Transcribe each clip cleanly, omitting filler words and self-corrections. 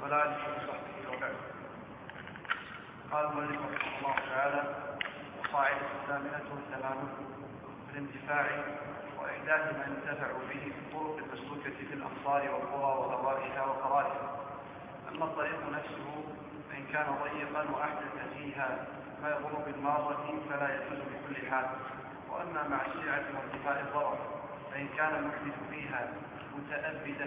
وعلى آله وصحبه وبعد. قال المؤلف رحمه الله تعالى: القاعدة الثامنة والثمانون في الانتفاع وإحداث ما ينتفع به في الطرق المسلوكة في الأمصار والقرى وهوائها وقرارها. أما الطريق نفسه فإن كان ضيقا وأحدث فيها ما يضر بالمارة فلا يجوز بكل حال. وأما مع الشيعة وارتفاع الضرر فإن كان المحدث فيها متأبدا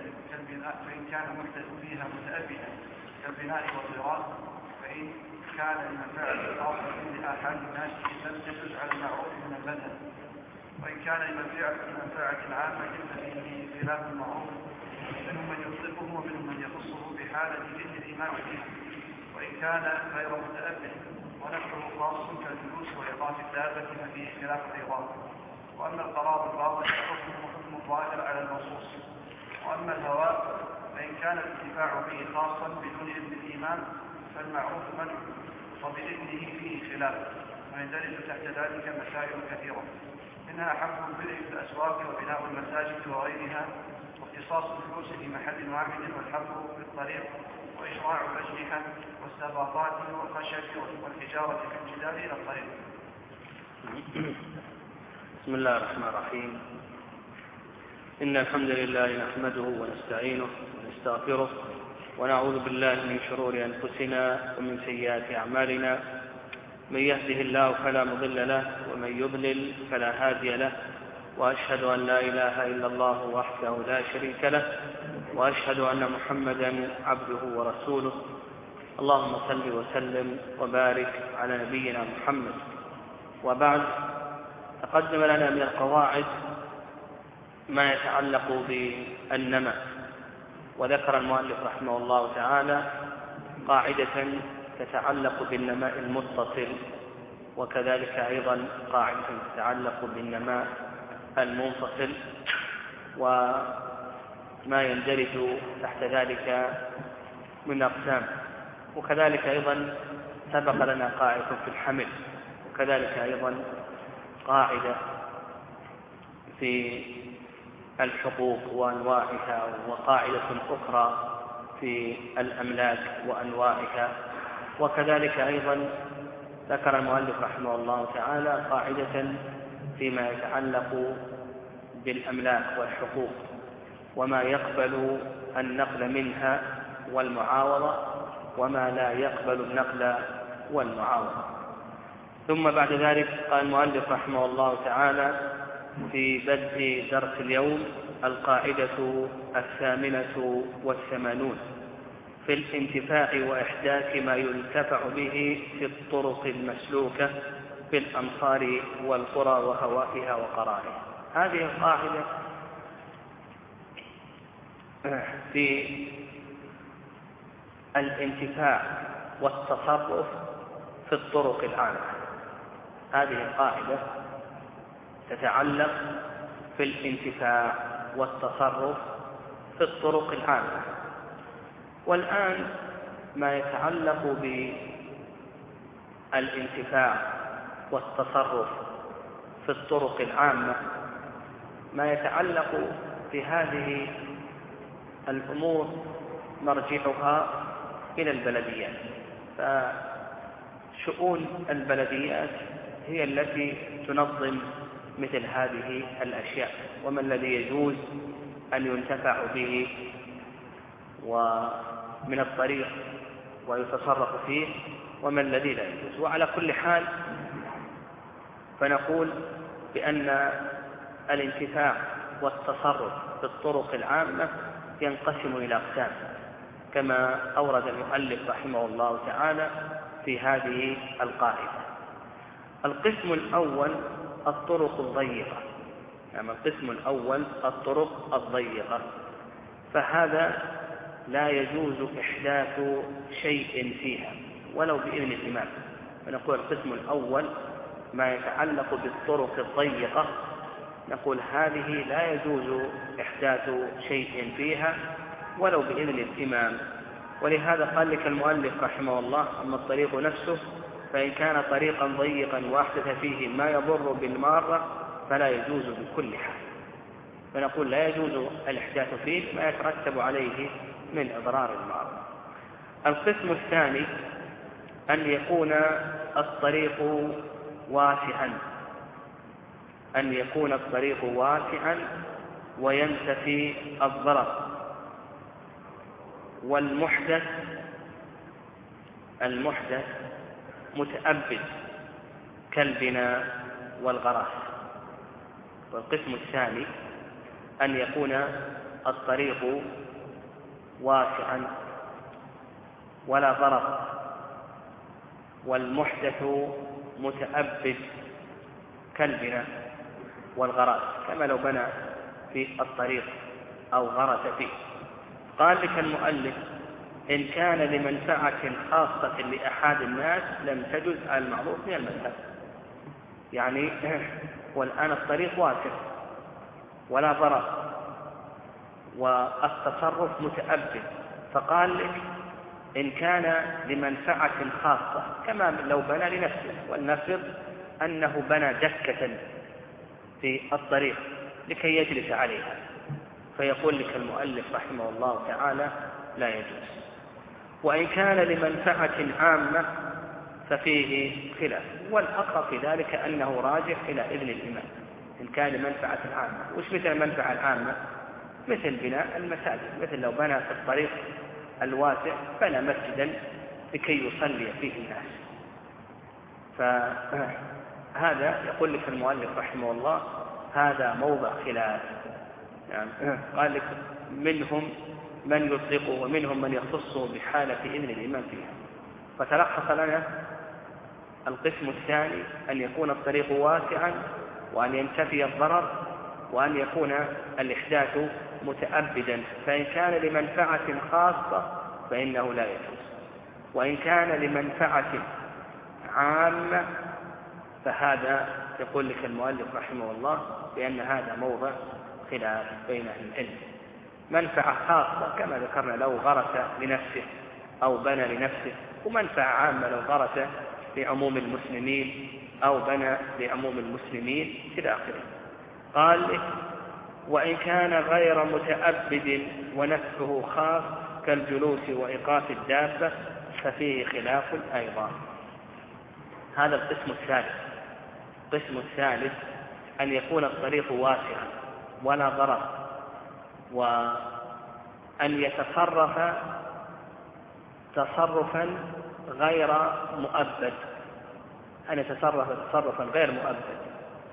كالبناء والضرار، فإن كان لمنفعة خاصة لآحاد الناس لم تجوز على المعروف من المذهب، وإن كان لمنفعة عامة ففيه خلاف المعروف، منهم من يطلقه ومنهم من يخصه بحالة ذكر الإمام فيه، وإن كان غير متأبد ونفعه خاص كالجلوس وإيقاف الدابة ففيه خلاف أيضا. وأما القرار الباطل فحكمه حكم الظاهر على النصوص. وأما الهواء فإن كان الانتفاع به خاصا بدون إذن الإمام فالمعروف منع، وبإذنه فيه خلاف، ويندرج تحت ذلك مسائل كثيرة، منها حمل البدع في الأسواق وبناء المساجد وغيرها، واختصاص الفلوس في محل واحد والحفر في الطريق، وإشراع الأجنحة والسباطات والخشب والحجارة في الجدار إلى الطريق. بسم الله الرحمن الرحيم. إن الحمد لله نحمده ونستعينه ونستغفره ونعوذ بالله من شرور أنفسنا ومن سيئات أعمالنا، من يهده الله فلا مضل له ومن يضلل فلا هادي له، وأشهد أن لا إله إلا الله وحده لا شريك له، وأشهد أن محمدا عبده ورسوله. اللهم صل وسلم وبارك على نبينا محمد. وبعد، تقدم لنا من القواعد ما يتعلق بالنمى، وذكر المؤلف رحمه الله تعالى قاعدة تتعلق بالنماء المتصل، وكذلك أيضا قاعدة تتعلق بالنماء المنفصل، وما يندرج تحت ذلك من أقسام. وكذلك أيضا سبق لنا قاعدة في الحمل، وكذلك أيضا قاعدة في الحقوق وأنواعها، وقاعدة أخرى في الأملاك وأنواعها. وكذلك أيضا ذكر المؤلف رحمه الله تعالى قاعدة فيما يتعلق بالأملاك والحقوق، وما يقبل النقل منها والمعاوضة، وما لا يقبل النقل والمعاوضة. ثم بعد ذلك قال المؤلف رحمه الله تعالى في بدء درس اليوم القاعدة 88 في الانتفاع وإحداث ما ينتفع به في الطرق المسلوكة في الأمصار والقرى وهوائها وقرارها. هذه القاعدة في الانتفاع والتصرف في الطرق العامة. هذه القاعدة تتعلق في الانتفاع والتصرف في الطرق العامة. والآن ما يتعلق بالانتفاع والتصرف في الطرق العامة، ما يتعلق بهذه الأمور مرجعها إلى البلديات. فشؤون البلديات هي التي تنظم مثل هذه الأشياء، وما الذي يجوز أن ينتفع به ومن الطريق ويتصرف فيه، وما الذي لا يجوز. وعلى كل حال فنقول بأن الانتفاع والتصرف في الطرق العامة ينقسم إلى أقسام، كما أورد المؤلف رحمه الله تعالى في هذه القاعدة. القسم الأول الطرق الضيقة، القسم الأول الطرق الضيقة، فهذا لا يجوز إحداث شيء فيها ولو بإذن الإمام. فنقول القسم الأول ما يتعلق بالطرق الضيقة، نقول هذه لا يجوز إحداث شيء فيها ولو بإذن الإمام. ولهذا قال لك المؤلف رحمه الله: أما الطريق نفسه فإن كان طريقا ضيقا وأحدث فيه ما يضر بالمارة فلا يجوز بكل حال. فنقول لا يجوز الإحداث فيه ما يترتب عليه من إضرار المارة. القسم الثاني أن يكون الطريق واسعا، أن يكون الطريق واسعا وينتفي الضرر. والمحدث متأبد كالبناء والغراس. والقسم الثاني أن يكون الطريق واسعا ولا ضرر، والمحدث متأبد كالبناء والغراس، كما لو بنى في الطريق أو غرس فيه. قال لك المؤلف: إن كان لمنفعة خاصة لأحد الناس لم تجز على المعروف من المذهب. يعني والآن الطريق واسع ولا ضرر والتصرف متأبد، فقال لك إن كان لمنفعة خاصة، كما لو بنى لنفسه، ولنفرض أنه بنى دكة في الطريق لكي يجلس عليها، فيقول لك المؤلف رحمه الله تعالى لا يجوز. وإن كان لمنفعة عامة ففيه خلاف، والأقرب في ذلك أنه راجع إلى إذن الإمام. إن كان لمنفعة عامة، وش مثل المنفعة العامة؟ مثل بناء المساجد، مثل لو بنى في الطريق الواسع بنى مسجدا لكي يصلي فيه الناس. فهذا يقول لك المؤلف رحمه الله هذا موضع خلاف. يعني قال لك منهم من يطلقه ومنهم من يخصه بحالة إذن الإمام فيها. فتلخص لنا القسم الثاني أن يكون الطريق واسعا، وأن ينتفي الضرر، وأن يكون الإحداث متأبدا. فإن كان لمنفعة خاصة فإنه لا يجوز، وإن كان لمنفعة عامة فهذا يقول لك المؤلف رحمه الله بأن هذا موضع خلاف بين أهل العلم. منفعة خاصة كما ذكرنا لو غرس لنفسه أو بنى لنفسه، ومنفعة عامة لو غرس لعموم المسلمين أو بنى لعموم المسلمين إلى آخره. قال لك وإن كان غير متأبد ونفسه خاص كالجلوس وإيقاف الدابة ففيه خلاف أيضا. هذا القسم الثالث. القسم الثالث أن يكون الطريق واسعا ولا ضرر، وأن يتصرف تصرفا غير مؤبد، أن يتصرف تصرفا غير مؤبد.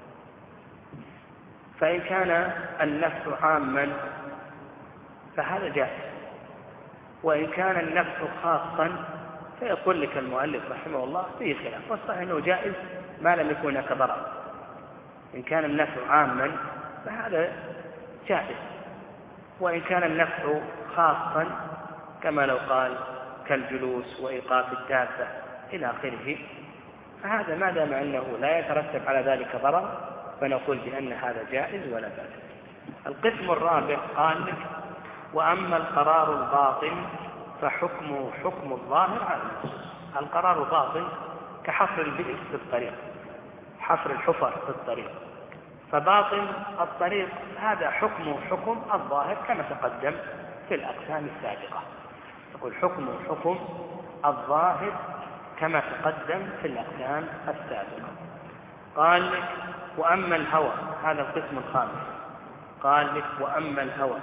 فإن كان النفس عاما فهذا جائز، وإن كان النفس خاصا فيقول لك المؤلف رحمه الله فيه خلاف، والصحيح أنه جائز ما لم يكن هناك ضرر. إن كان النفس عاما فهذا جائز، وإن كان النفس خاصا كما لو قال كالجلوس وإيقاف الدابة إلى آخره فهذا ما دام أنه لا يترتب على ذلك ضرر فنقول بأن هذا جائز ولا بأس. القسم الرابع قال لك وأما القرار الباطن فحكمه حكم الظاهر على النصوص. القرار الباطن كحفر البئر في الطريق، حفر الحفر في الطريق، فباطن الطريق هذا حكمه حكم الظاهر كما تقدم في الأقسام السابقة. يقول حكمه حكم الظاهر كما تقدم في الأقسام السابقة. قال لك وأما الهوى، هذا القسم الخامس. قال لك وأما الهوى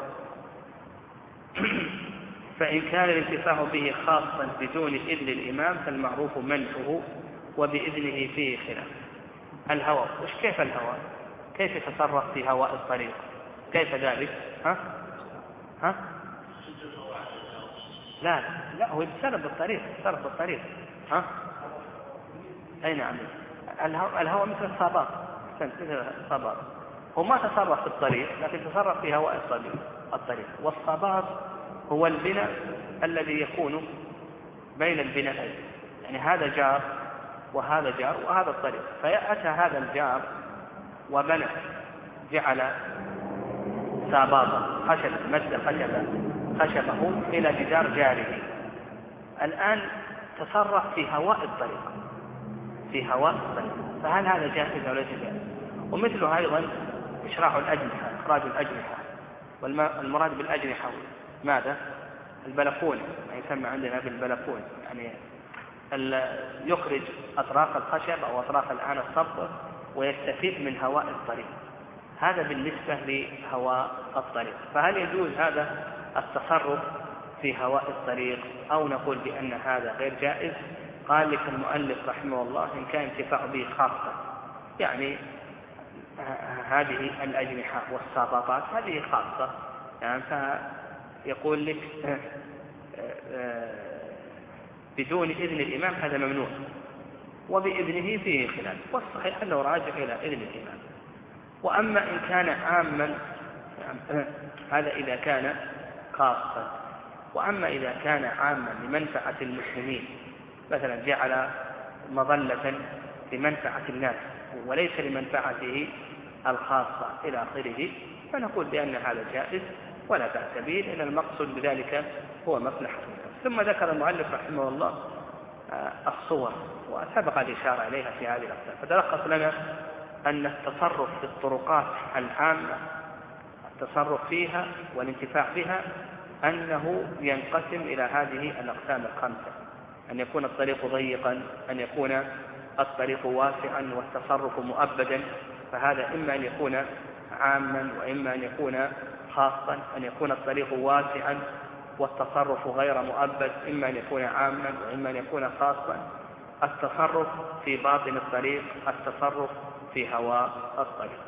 فإن كان الانتفاع به خاصا بدون إذن الإمام فالمعروف منعه وبإذنه فيه خلاف. الهوى وش كيف الهوى؟ كيف يتصرف في هواء الطريق؟ كيف ذلك؟ ها؟ لا هو يتصرف بالطريق، يتصرف بالطريق. أي نعم. الهوى مثل الصباط، مثل الصباط، هو ما تصرف في الطريق لكن تصرف في هواء الطريق. والصباط هو البناء الذي يكون بين البنائين، يعني هذا جار وهذا جار وهذا الطريق، فيأتى هذا الجار وبنى جعل ساباطا خشبة، مد خشبه إلى جدار جاره. الآن تصرف في هواء الطريق، فهل هذا جائز أو ليس جائز؟ ومثله أيضا إشراح الأجنحة، إخراج الأجنحة، والمراد بالأجنحة ماذا؟ البلكونة، ما يسمى عندنا بالبلكونة، يعني يخرج أطراف الخشب أو أطراف الآن الصب ويستفيد من هواء الطريق. هذا بالنسبة لهواء الطريق. فهل يجوز هذا التصرف في هواء الطريق أو نقول بأن هذا غير جائز؟ قال لك المؤلف رحمه الله إن كان انتفاع به خاصة، يعني هذه الأجنحة والساطات هذه خاصة، يعني فيقول لك بدون إذن الإمام هذا ممنوع، وبإذنه فيه خلاف، والصحيح أنه راجع إلى إذن الإمام. وأما إن كان عاما هذا إذا كان خاصا، وأما إذا كان عاما لمنفعة المسلمين، مثلا جعل مظلة لمنفعة الناس وليس لمنفعته الخاصة إلى آخره، فنقول بأن هذا جائز ولا بأس به، لأن المقصود بذلك هو مصلحة الناس. ثم ذكر المؤلف رحمه الله الصور، وسبق الإشارة إليها في هذه الأقسام. فتلخص لنا أن التصرف في الطرقات العامة، التصرف فيها والانتفاع بها، أنه ينقسم إلى هذه الأقسام الخمسة: أن يكون الطريق ضيقا، أن يكون الطريق واسعا والتصرف مؤبدا، فهذا إما أن يكون عاما وإما أن يكون خاصا. أن يكون الطريق واسعا والتصرف غير مؤبد، إما أن يكون عاما وإما أن يكون خاصا. التصرف في باطن الطريق، التصرف في هواء الطريق.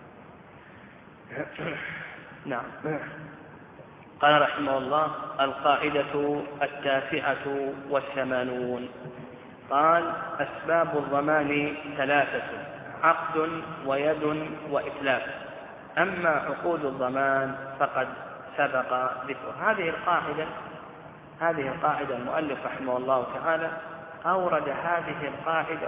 نعم. قال رحمه الله: القاعدة 89. قال: أسباب الضمان 3: عقد ويد وإتلاف. أما عقود الضمان فقد سبق ذكرها. هذه القاعدة المؤلف رحمه الله تعالى أورد هذه القاعدة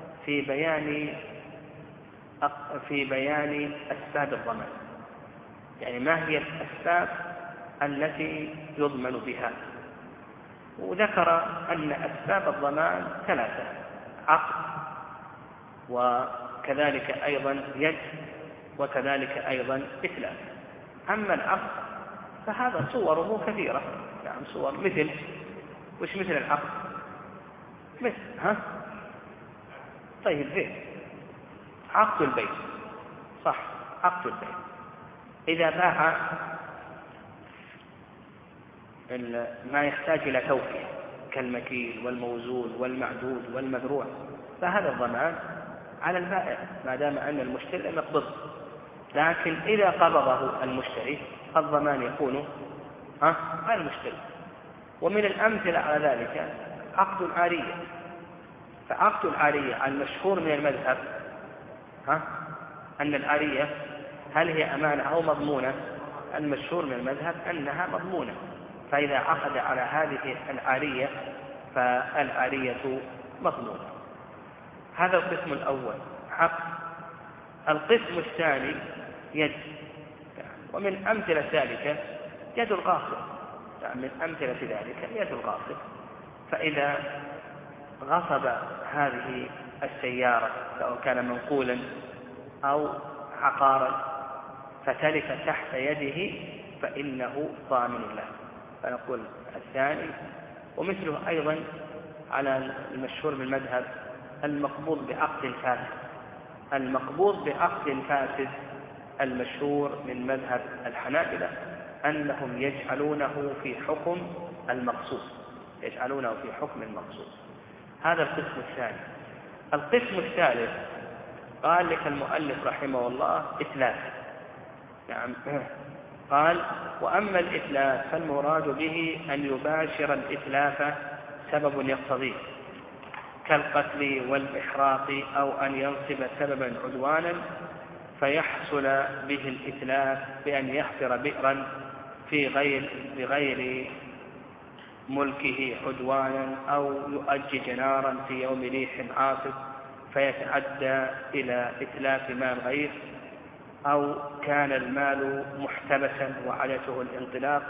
في بيان أسباب الضمان، يعني ما هي الأسباب التي يضمن بها. وذكر أن أسباب الضمان 3: عقد، وكذلك أيضا يد، وكذلك أيضا إتلاف. أما العقد فهذا صوره كثيرة، يعني صور مثل مثل العقد، طيب زين، عقد البيت، صح، عقد البيت إذا باع ما يحتاج إلى توفية كالمكيل والموزون والمعدود والمذروع، فهذا الضمان على البائع ما دام أن المشتري لم يقبضه. لكن إذا قبضه المشتري الضمان يكون على المشتري. ومن الأمثلة على ذلك عقد العارية. فعقد العارية المشهور من المذهب أن العارية هل هي أمانة أو مضمونة؟ المشهور من المذهب أنها مضمونة، فإذا عقد على هذه العارية فالعارية مضمونة. هذا القسم الأول، عقد. القسم الثاني يد، ومن أمثلة ذلك يد الغاصب. من أمثلة ذلك يد الغاصب، فإذا غصب هذه السيارة سواء كان منقولا أو عقارا فتلف تحت يده فإنه ضامن له. فنقول الثاني. ومثله أيضا على المشهور بالمذهب المقبوض بعقد فاسد. المقبوض بعقد فاسد المشهور من مذهب الحنابلة أنهم يجعلونه في حكم المقصود، يجعلونه في حكم المقصود. هذا القسم الثاني. القسم الثالث قال لك المؤلف رحمه الله إتلاف. يعني قال: وأما الإتلاف فالمراد به أن يباشر الإتلاف سبب يقتضيه كالقتل والإحراق، أو أن ينصب سببا عدوانا فيحصل به الإتلاف بأن يحفر بئرا بغير ملكه عدوانا، أو يؤجج نارا في يوم ريح عاصف فيتعدى إلى إتلاف مال غير، أو كان المال محتبسا وعادته الانطلاق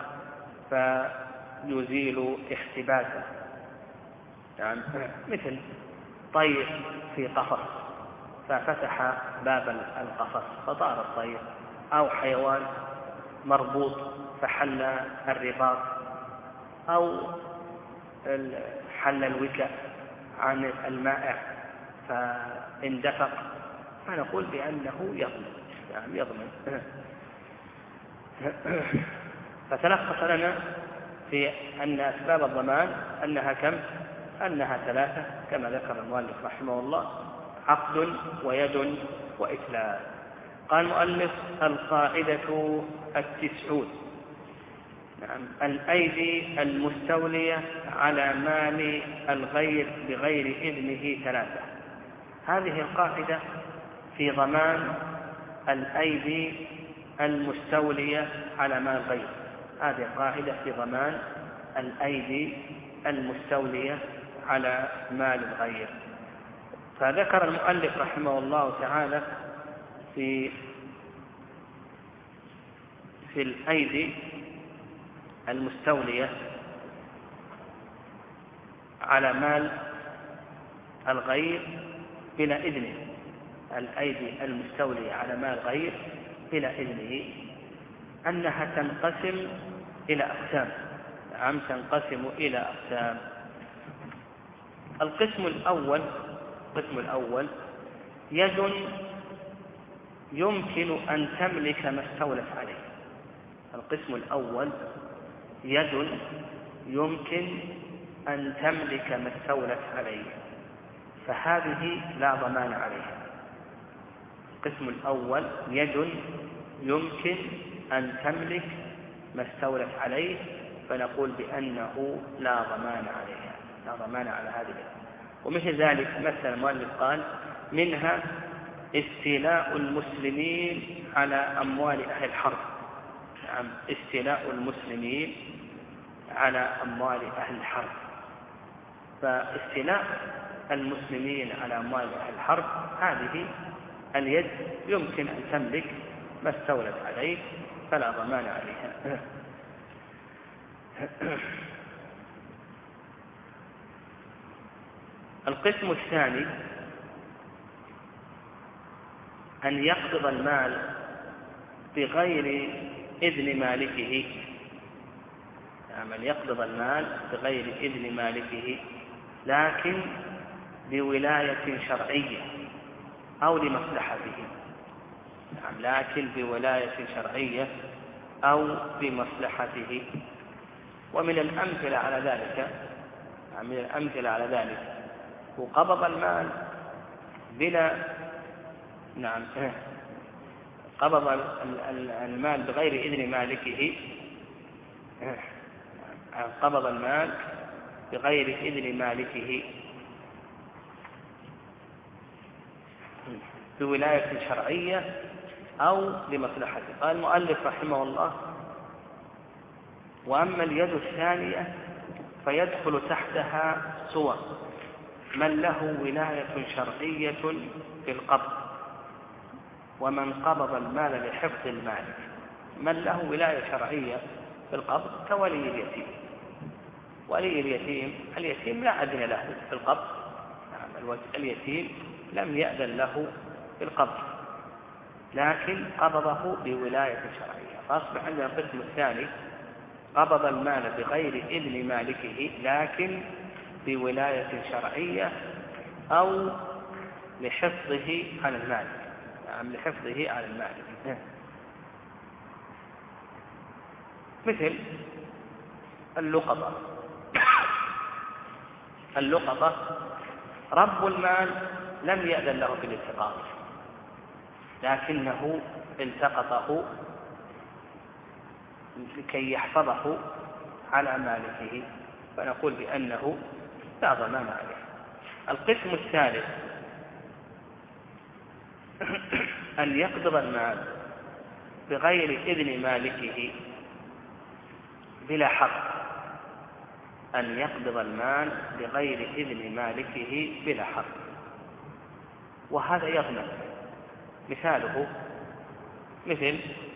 فيزيل احتباسه. يعني مثل طير في قفص ففتح باب القفص فطار الطير، أو حيوان مربوط فحل الرباط أو حل الوكاء عن المائع فاندفق، فنقول بأنه يضمن، يعني يضمن. فتلخص لنا في أن أسباب الضمان أنها كم؟ أنها 3 كما ذكر المؤلف رحمه الله: عقد ويد وإتلاف. قال المؤلف: القاعدة 90. نعم. الأيدي المستولية على مال الغير بغير إذنه 3. هذه القاعدة في ضمان الأيدي المستولية على مال الغير. هذه قاعدة في ضمان الأيدي المستولية على مال الغير. فذكر المؤلف رحمه الله تعالى في الأيدي المستولية على مال الغير بلا إذنه، الأيدي المستولية على مال الغير بلا إذنه، أنها تنقسم إلى أقسام. تنقسم إلى أقسام. القسم الأول يد يمكن أن تملك ما استولت عليه. القسم الأول يد يمكن أن تملك ما استولت عليه، فهذه لا ضمان عليها. القسم الأول يد يمكن أن تملك ما استولت عليه، فنقول بأنه لا ضمان عليها، لا ضمان على هذه اليد. ومثل ذلك مثل المؤلف قال: منها استيلاء المسلمين على أموال أهل الحرب. نعم، استيلاء المسلمين على أموال أهل الحرب. فاستيلاء المسلمين على أموال أهل الحرب، هذه اليد يمكن أن تملك ما استولت عليه، فلا ضمان عليها. القسم الثاني أن يقبض المال بغير إذن مالكه. أن يقبض المال بغير إذن مالكه، لكن بولاية شرعية أو لمصلحته. لكن بولاية شرعية أو بمصلحته. ومن الأمثلة على ذلك وقبض المال بلا قبض المال بغير إذن مالكه، قبض المال بغير إذن مالكه بولاية شرعية أو لمصلحته. قال المؤلف رحمه الله: وأما اليد الثانية فيدخل تحتها صور من له ولاية شرعية في القبض، ومن قبض المال لحفظ المال. من له ولاية شرعية في القبض كولي اليتيم. ولي اليتيم لا أذن له في القبض. اليتيم لم يأذن له في القبض، لكن قبضه بولاية شرعية. فأصبح عندنا القسم الثاني: قبض المال بغير إذن مالكه، لكن بولاية شرعية أو لحفظه على المال. لحفظه على المال. مثل اللقطة رب المال لم يأذن له في الالتقاط، لكنه التقطه لكي يحفظه على مالكه، فنقول بأنه لا ضمان عليه. القسم الثالث أن يقبض المال بغير إذن مالكه بلا حق. أن يقبض المال بغير إذن مالكه بلا حق، وهذا يضمن. مثاله مثل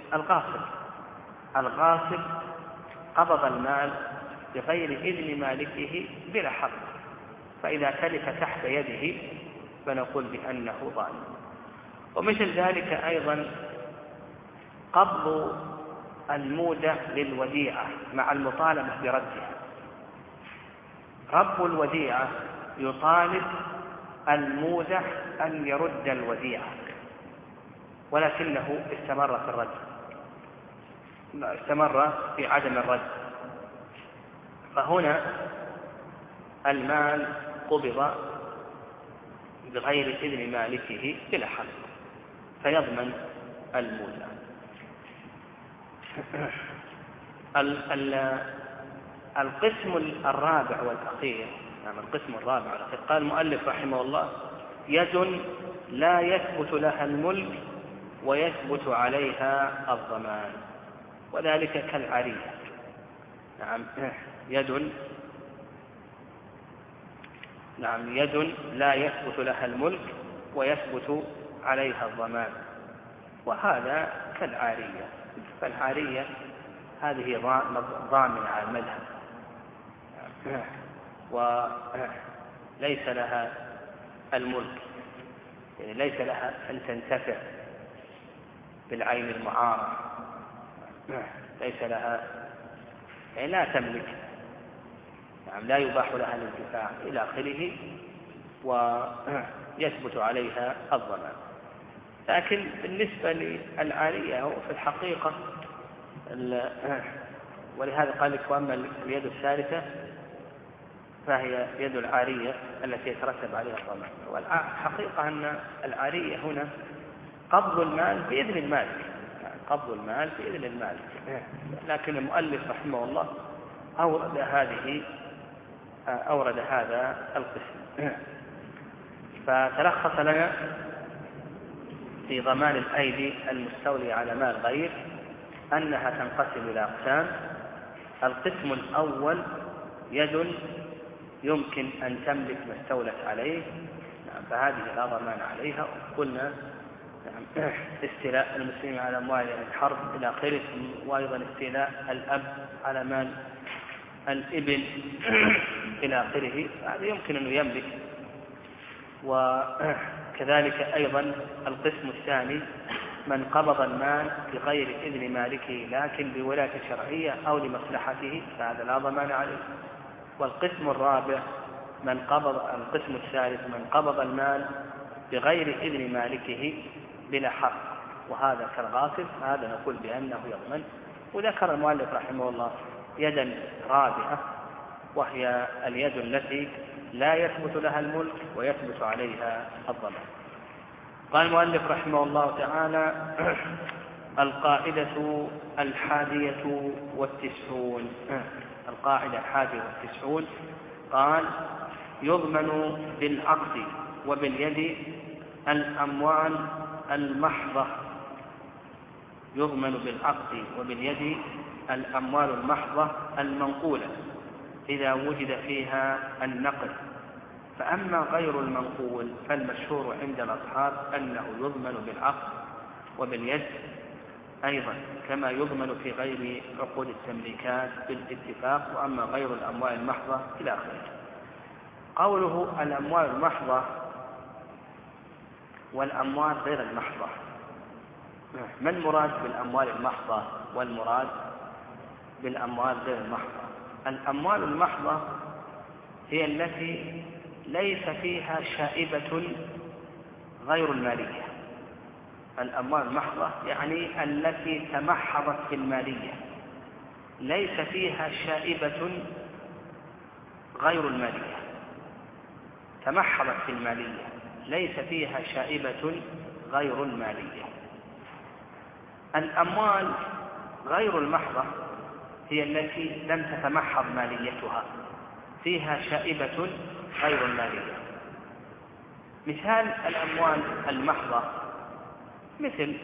الغاصب قبض المال بغير إذن مالكه بلا حق، فإذا تلف تحت يده فنقول بأنه ضامن. ومثل ذلك أيضا قبض المودة للوديعة مع المطالبة بردها. رب الوديعة يطالب المودع أن يرد الوديعة، ولكنه استمر في الرد، استمر في عدم الرد، فهنا المال قبض بغير إذن مالكه بلا حق، فيضمن المودع. القسم الرابع والأخير، يعني القسم الرابع والأخير، قال المؤلف رحمه الله: يد لا يثبت لها الملك ويثبت عليها الضمان، وذلك كالعرية. نعم، يد لا يثبت لها الملك ويثبت عليها الضمان، وهذا كالعارية. فالعارية هذه ضامنة على المذهب، وليس لها الملك، يعني ليس لها أن تنتفع بالعين المعارة، ليس لها، يعني لا تملك، يعني لا يباح لها الانتفاع إلى آخره، ويثبت عليها الضمان. لكن بالنسبة للعارية هو في الحقيقة، ولهذا قال لك: وأما اليد الثالثة فهي يد العارية التي يترتب عليها الضمان. والحقيقة أن العارية هنا قبض المال بإذن المالك، قبض المال بإذن المالك، لكن المؤلف رحمه الله أورد هذا القسم. فتلخص لنا في ضمان الأيدي المستولي على مال غير أنها تنقسم إلى أقسام. القسم الأول: يد يمكن أن تملك ما استولت عليه، فهذه لا ضمان عليها. قلنا استيلاء المسلمين على أموال الحرب إلى آخره، وأيضا استيلاء الأب على مال الابن إلى آخره، هذا يمكن أن يملك. وكذلك أيضا القسم الثاني: من قبض المال بغير إذن مالكه لكن بولاية شرعية أو لمصلحته، فهذا لا ضمان عليه. والقسم الرابع: القسم الثالث: من قبض المال بغير إذن مالكه بلا حق، وهذا كالغاصب، هذا نقول بأنه يضمن. وذكر المؤلف رحمه الله يدا رابعة، وهي اليد التي لا يثبت لها الملك ويثبت عليها الضمان. قال المؤلف رحمه الله تعالى: القاعدة 91. القاعدة 91 قال: يضمن بالعقد وباليد الأموال المحضة. يضمن بالعقد وباليد الأموال المحضة المنقولة إذا وجد فيها النقد. فأما غير المنقول فالمشهور عند الأصحاب أنه يضمن بالعقد وباليد أيضا، كما يضمن في غير عقود التمليكات بالاتفاق. وأما غير الأموال المحضة إلى آخره. قوله الأموال المحضة والأموال غير المحضة، ما المراد بالأموال المحضة والمراد بالأموال غير المحضة؟ الأموال المحضة هي التي ليس فيها شائبة غير المالية. الأموال المحضة يعني التي تمحضت في المالية، ليس فيها شائبة غير المالية. تمحضت في المالية، ليس فيها شائبة غير المالية. الأموال غير المحضة هي التي لم تتمحض ماليتها، فيها شائبة غير المالية. مثال الأموال المحضة مثل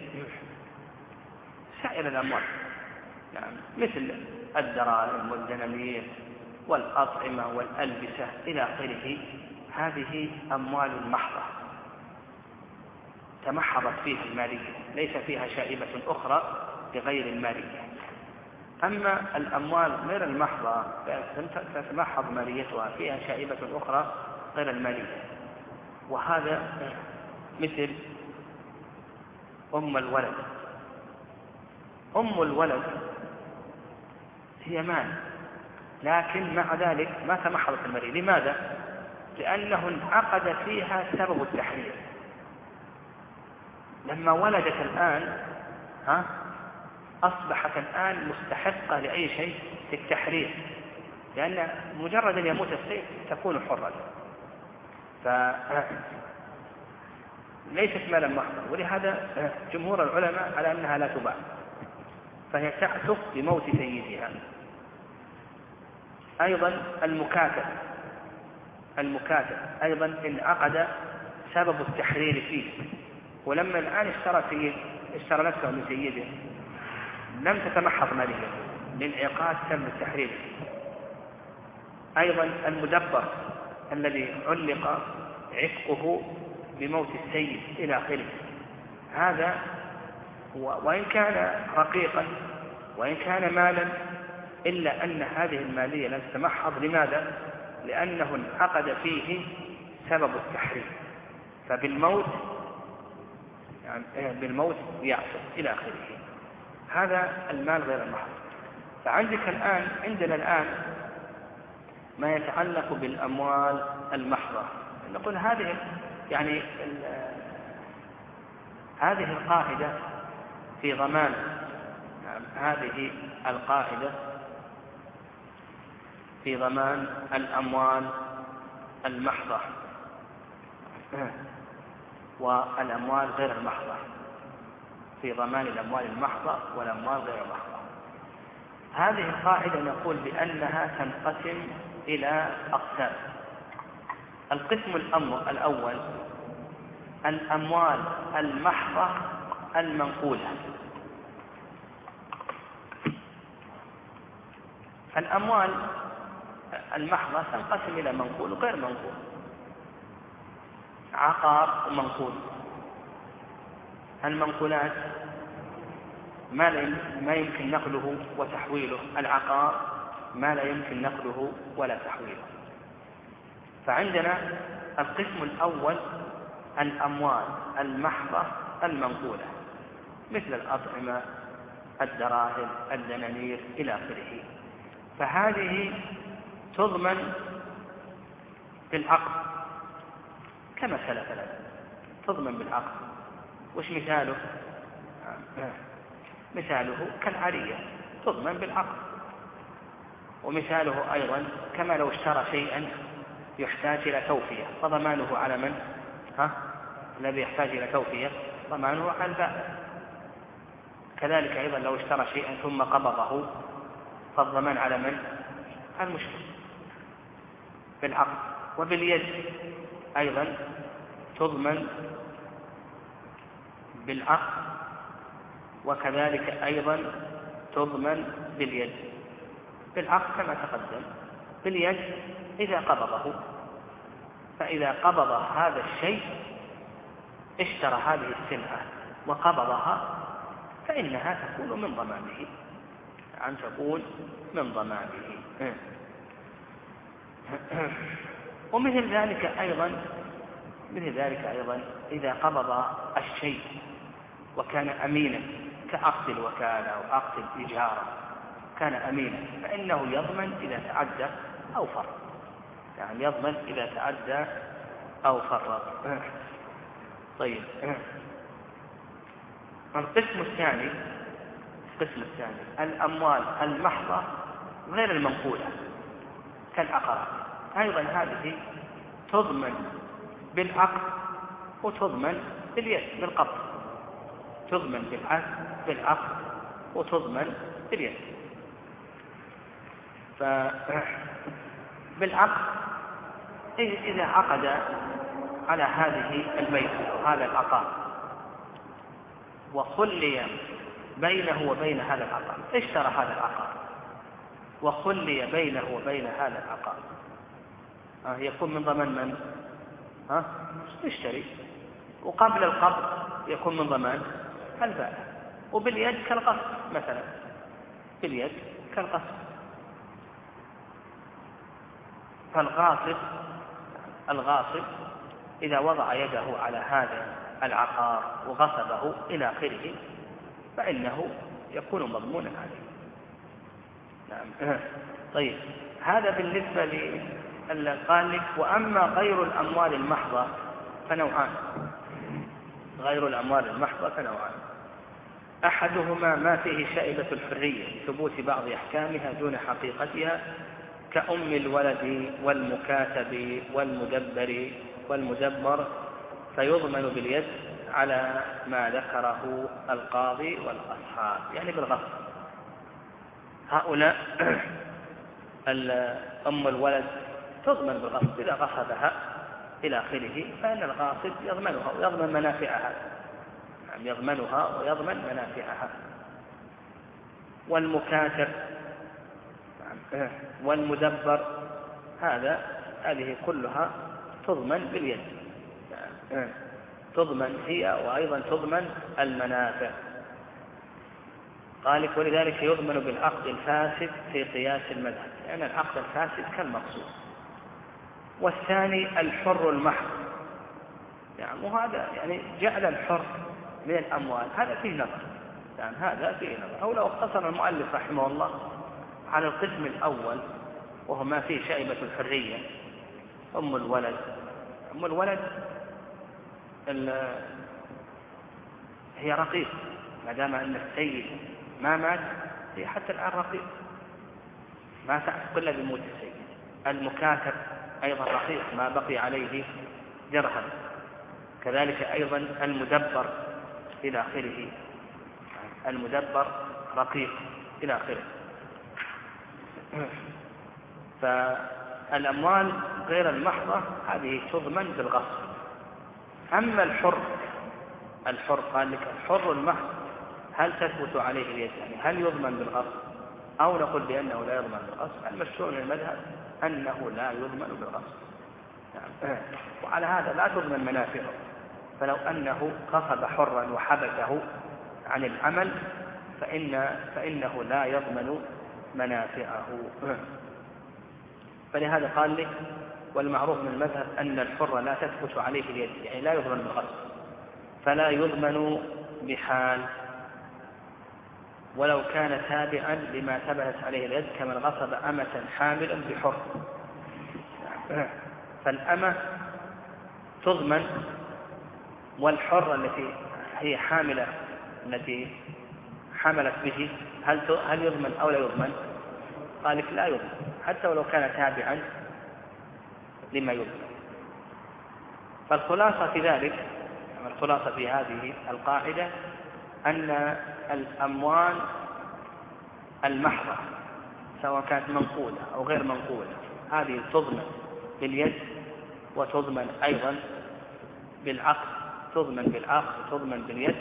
سائر الأموال، يعني مثل الدراهم والدنانير والأطعمة والألبسة إلى آخره. هذه أموال محضة تمحضت فيها المالية، ليس فيها شائبة أخرى بغير المالية. أما الأموال غير المحضة تتمحض ماليتها، فيها شائبة أخرى غير المالية. وهذا مثل أم الولد. أم الولد هي مال لكن مع ذلك ما تمحضت المالية. لماذا؟ لأنه انعقد فيها سبب التحرير. لما ولدت الآن أصبحت الآن مستحقة لأي شيء في التحرير، لأن مجرد أن يموت السيد تكون حرة، فليست مالا محضا. ولهذا جمهور العلماء على أنها لا تباع، فهي تعتق بموت سيدها. أيضا المكاتب أيضا انعقد سبب التحرير فيه، ولما الآن اشترى نفسه من سيده لم تتمحض مالية لانعقاد سبب التحرير. أيضا المدبر الذي علق عتقه بموت السيد إلى آخره، هذا وإن كان رقيقا وإن كان مالا إلا أن هذه المالية لم تتمحض. لماذا؟ لأنه انعقد فيه سبب التحرير، فبالموت بالموت يعصر إلى آخره. هذا المال غير المحض. عندنا الآن ما يتعلق بالأموال المحضة. نقول هذه القاعدة في ضمان هذه القاعدة في ضمان الأموال المحضة والأموال غير المحضة، في ضمان الأموال المحضة والأموال غير المحضة. هذه القاعدة نقول بأنها تنقسم إلى أقسام. القسم الأول الأموال المحضة المنقولة. الأموال المحضة تنقسم إلى منقول وغير منقول. عقار ومنقول. المنقولات ما يمكن نقله وتحويله، العقار ما لا يمكن نقله ولا تحويله. فعندنا القسم الأول الأموال المحضة المنقولة، مثل الأطعمة، الدراهم، الدنانير إلى آخره. فهذه تضمن بالعقد كما سلف لنا، تضمن بالعقد. وش مثاله؟ مثاله كالعارية تضمن بالعقد. ومثاله أيضا كما لو اشترى شيئا يحتاج إلى توفية، فضمانه على من؟ الذي يحتاج إلى توفية ضمانه على البائع. كذلك أيضا لو اشترى شيئا ثم قبضه فالضمان على من؟ المشتري بالعقد. وباليد أيضا تضمن بالعقد، وكذلك أيضا تضمن باليد. بالعقد كما تقدم، باليد إذا قبضه، فإذا قبض هذا الشيء اشترى هذه السلعة وقبضها فإنها تكون من ضمانه، تكون من ضمانه. ومثل ذلك أيضا إذا قبض الشيء وكان أمينا كعقد الوكالة أو عقد الإجارة، كان أمينا فإنه يضمن إذا تعدى أو فرط، يضمن إذا تعدى أو فرط. طيب، القسم الثاني الأموال المحضة غير المنقولة كالعقارات. أيضا هذه تضمن بالعقد وتضمن باليد بالقبض، تضمن بالعقد وتضمن باليد. فبالعقد إذا عقد على هذه البيت وهذا العقار وخلي بينه وبين هذا العقار، اشترى هذا العقار وخلي بينه وبين هذا العقار، يكون من ضمان من؟ يشتري. وقبل القبض يكون من ضمان البائع. وباليد كالقصد مثلا، باليد كالقصد. فالغاصب إذا وضع يده على هذا العقار وغصبه إلى آخره فإنه يكون مضمونا عليه. نعم. طيب، هذا بالنسبة قال لك وأما غير الأموال المحضة فنوعان. غير الأموال المحضة فنوعان: أحدهما ما فيه شائبة الحرية ثبوت بعض أحكامها دون حقيقتها كأم الولد والمكاتب والمدبر فيضمن باليد على ما ذكره القاضي والأصحاب، يعني بالغصب. هؤلاء أم الولد تضمن بالغصب إذا غصبها إلى آخره، فإن الغاصب يضمنها ويضمن منافعها، يعني يضمنها ويضمن منافعها. والمكاتب والمدبر هذه كلها تضمن باليد، تضمن هي وأيضا تضمن المنافع. قال ولذلك يضمن بالعقد الفاسد في قياس المذهب، لأن العقد الفاسد كالمقصود. والثاني الحر المحض، يعني وهذا يعني جعل الحر من الأموال، هذا فيه نظر، يعني هذا فيه نظر. أو لو اقتصر المؤلف رحمه الله على القسم الأول وهو ما فيه شائبة الحرية، أم الولد هي رقيق، ما دام أن السيد ما مات هي حتى الآن رقيق، ما تعرف إلا بموت السيد. المكاتب أيضا رقيق ما بقي عليه درهم، كذلك أيضا المدبر إلى آخره، المدبر رقيق إلى آخره. فالأموال غير المحضة هذه تضمن بالغصب. أما الحر قال لك الحر المحض هل تثبت عليه اليد، يعني هل يضمن بالغصب أو نقول بأنه لا يضمن بالغصب؟ المشهور من المذهب أنه لا يضمن بالغصب، وعلى هذا لا تضمن منافعه. فلو أنه غصب حرا وحبسه عن العمل فإنه لا يضمن منافعه. فلهذا قال لك والمعروف من المذهب أن الحر لا تثبت عليه اليد، يعني لا يضمن بالغصب، فلا يضمن بحال ولو كان تابعا لما ثبتت عليه اليد كمن غصب أمة حاملا بحر. فالأمة تضمن، والحر التي هي حاملة التي حملت به هل يضمن أو لا يضمن؟ قال لك لا يضمن حتى ولو كان تابعا لما يضمن. فالخلاصة في ذلك، الخلاصة في هذه القاعدة أن الأموال المحضة سواء كانت منقولة أو غير منقولة هذه تضمن باليد وتضمن أيضا بالعقد، تضمن بالعقد وتضمن باليد.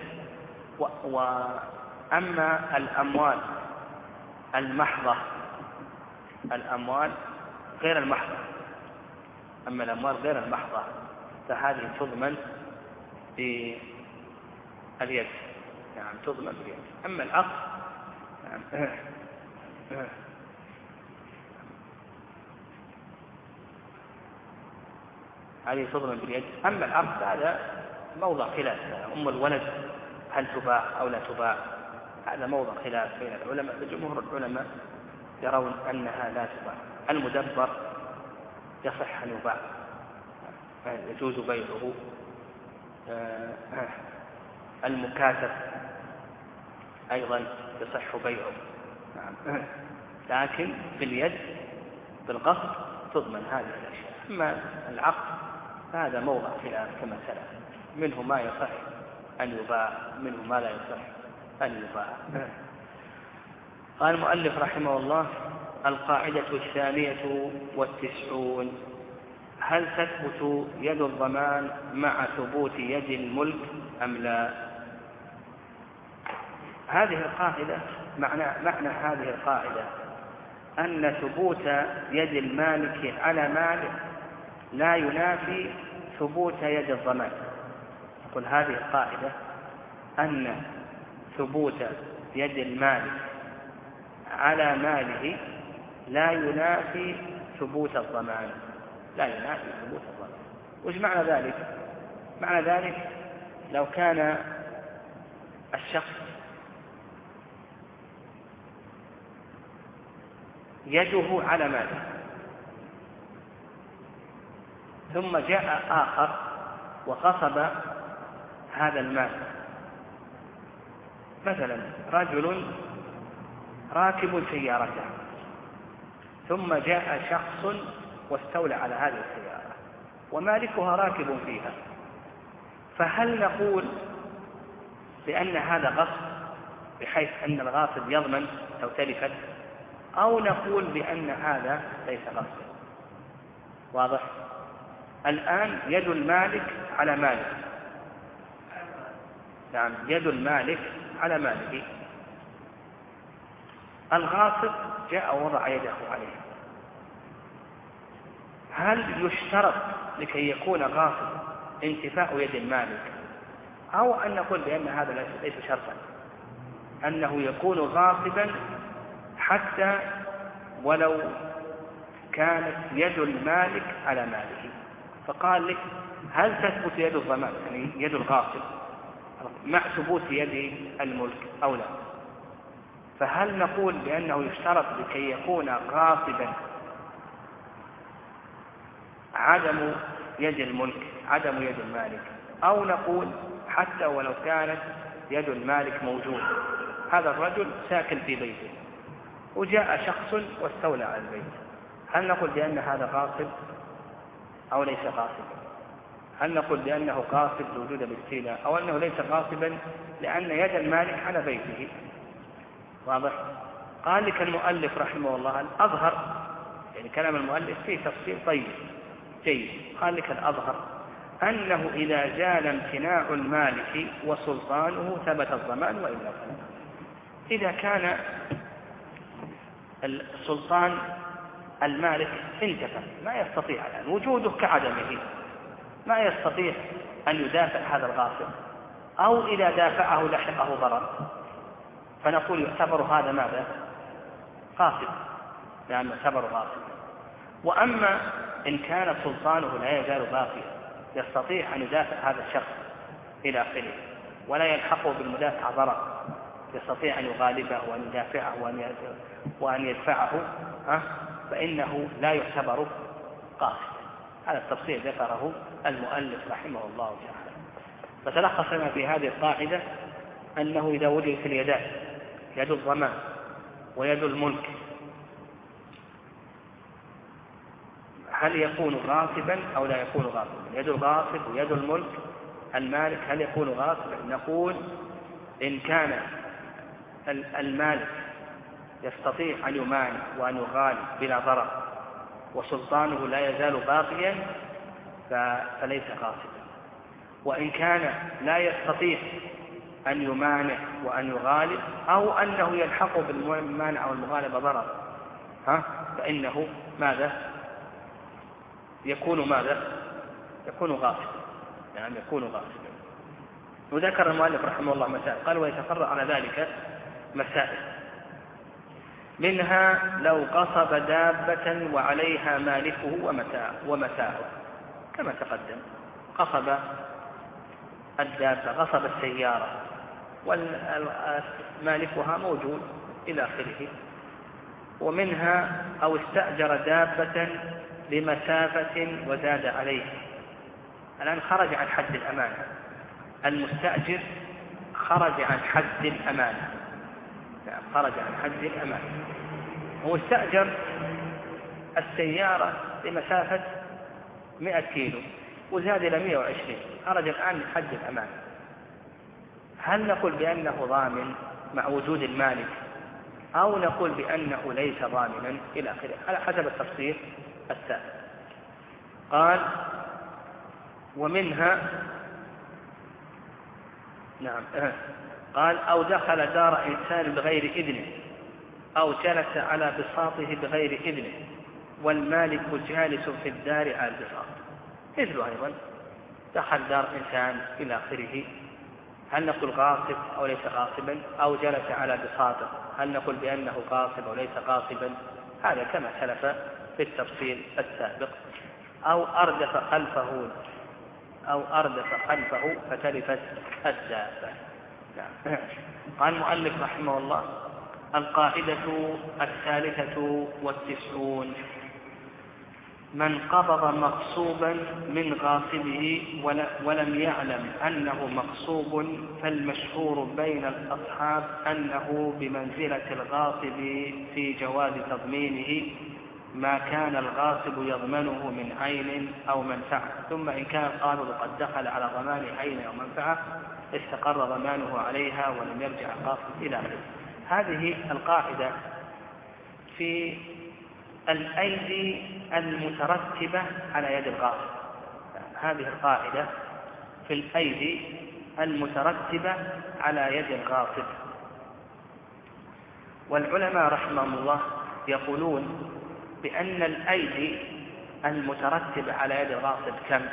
وأما الأموال المحضة، الأموال غير المحضة، أما الأموال غير المحضة فهذه تضمن باليد، يعني تضمن باليد. أما العقد هذه تضمن باليد. أما العقد هذا موضع خلاف، أم الولد هل تباع أو لا تباع، هذا موضع خلاف بين العلماء. جمهور العلماء يرون أنها لا تباع. المدبر يصح أن يباع، يجوز بيعه. المكاتب أيضا يصح بيعه، لكن باليد بالغصب تضمن هذه الأشياء. أما العقد هذا موضع خلاف كما سلف، منه ما يصح أن يباع، منه ما لا يصح أن يباع. قال المؤلف رحمه الله: القاعدة 92: هل تثبت يد الضمان مع ثبوت يد الملك أم لا؟ هذه القاعدة معنى هذه القاعدة أن ثبوت يد المالك على ماله لا ينافي ثبوت يد الضمان. نقول هذه القاعدة أن ثبوت يد المالك على ماله لا ينافي ثبوت الضمان، لا ينافي ثبوت الضمان. وش معنى ذلك؟ معنى ذلك لو كان الشخص يده على ماله، ثم جاء آخر وغصب هذا المال. مثلا رجل راكب سيارته ثم جاء شخص واستولى على هذه السيارة ومالكها راكب فيها، فهل نقول بأن هذا غصب بحيث أن الغاصب يضمن لو تلفت، أو نقول بأن هذا ليس غصبا؟ واضح؟ الآن يد المالك على ماله. نعم، يد المالك على ماله. الغاصب جاء ووضع يده عليه. هل يشترط لكي يكون غاصب انتفاء يد المالك، أو أن نقول بأن هذا ليس شرطا، أنه يكون غاصبا حتى ولو كانت يد المالك على ماله؟ فقال لك هل تثبت يد الضمان يعني يد الغاصب مع ثبوت يد الملك أو لا؟ فهل نقول بأنه يشترط لكي يكون غاصبا عدم يد الملك عدم يد المالك، أو نقول حتى ولو كانت يد المالك موجودة؟ هذا الرجل ساكن في بيته وجاء شخص واستولى على البيت، هل نقول بأن هذا غاصب أو ليس غاصبا؟ هل نقول بأنه غاصب لوجود الاستيلاء، أو أنه ليس غاصبا لأن يد المالك على بيته؟ واضح؟ قال لك المؤلف رحمه الله الأظهر، يعني كلام المؤلف فيه تفصيل طيب جيد، قال لك الأظهر أنه إذا زال امتناع المالك وسلطانه ثبت الضمان وإلا فلا. إذا كان السلطان المالك انتفى ما يستطيع الآن وجوده كعدمه، ما يستطيع أن يدافع هذا الغاصب، أو إذا دافعه لحقه ضرر، فنقول يعتبر هذا ماذا؟ غاصب، لأنه يعتبر غاصب. وأما إن كان سلطانه لا يزال باقيا يستطيع أن يدافع هذا الشخص إلى آخره ولا يلحقه بالمدافع ضرر، يستطيع أن يغالبه وأن يدافعه وأن يدفعه، فإنه لا يعتبر قاصد. هذا التفصيل ذكره المؤلف رحمه الله تعالى. فتلخص لنا في هذه القاعدة أنه إذا وجدت اليدان يد الضمان ويد الملك هل يكون غاصبا أو لا يكون غاصبا؟ يد الغاصب ويد الملك المالك هل يكون غاصبا؟ نقول إن كان المالك يستطيع أن يمانع وأن يغالب بلا ضرر وسلطانه لا يزال باقيا فليس غاصبا، وإن كان لا يستطيع أن يمانع وأن يغالب أو أنه يلحق بالمانع أو المغالبة ضرر فإنه ماذا؟ يكون ماذا؟ يكون غاصبا، يعني يكون غاصبا. وذكر المؤلف رحمه الله مسائل، قال ويتفرع على ذلك مسائل، منها لو قصب دابة وعليها مالكه ومتاعه كما تقدم، قصب الدابة غصب السيارة ومالكها موجود إلى آخره. ومنها أو استأجر دابة لمسافة وزاد عليه. الآن خرج عن حد الأمانة، المستأجر خرج عن حد الأمانة، خرج عن حد الأمانة. هو استأجر السيارة لمسافة 100 كيلو وزاد إلى 120، خرج الآن من حد الأمانة. هل نقول بأنه ضامن مع وجود المالك، أو نقول بأنه ليس ضامنا إلى آخره، على حسب التفصيل السابق. قال ومنها قال أو دخل دار إنسان بغير إذنه أو جلس على بساطه بغير إذنه والمالك جالس في الدار على البساط، مثله أيضا دخل دار إنسان إلى آخره، هل نقول غاصب أو ليس غاصبا؟ أو جلس على بساطه، هل نقول بأنه غاصب أو ليس غاصبا؟ هذا كما سلف في التفصيل السابق. أو أردف خلفه فتلفت الدابة. قال المؤلف رحمه الله القاعدة 93 من قبض مغصوبا من غاصبه ولم يعلم أنه مغصوب، فالمشهور بين الأصحاب أنه بمنزلة الغاصب في جواز تضمينه ما كان الغاصب يضمنه من عين أو منفعة، ثم إن كان القابض قد دخل على ضمان عين أو منفعة استقر ضمانه عليها ولم يرجع الغاصب إلى آخره. هذه القاعدة في الأيدي المترتبة على يد الغاصب. هذه القاعدة في الأيدي المترتبة على يد الغاصب. والعلماء رحمهم الله يقولون بأن الأيدي المترتبة على يد الغاصب كم؟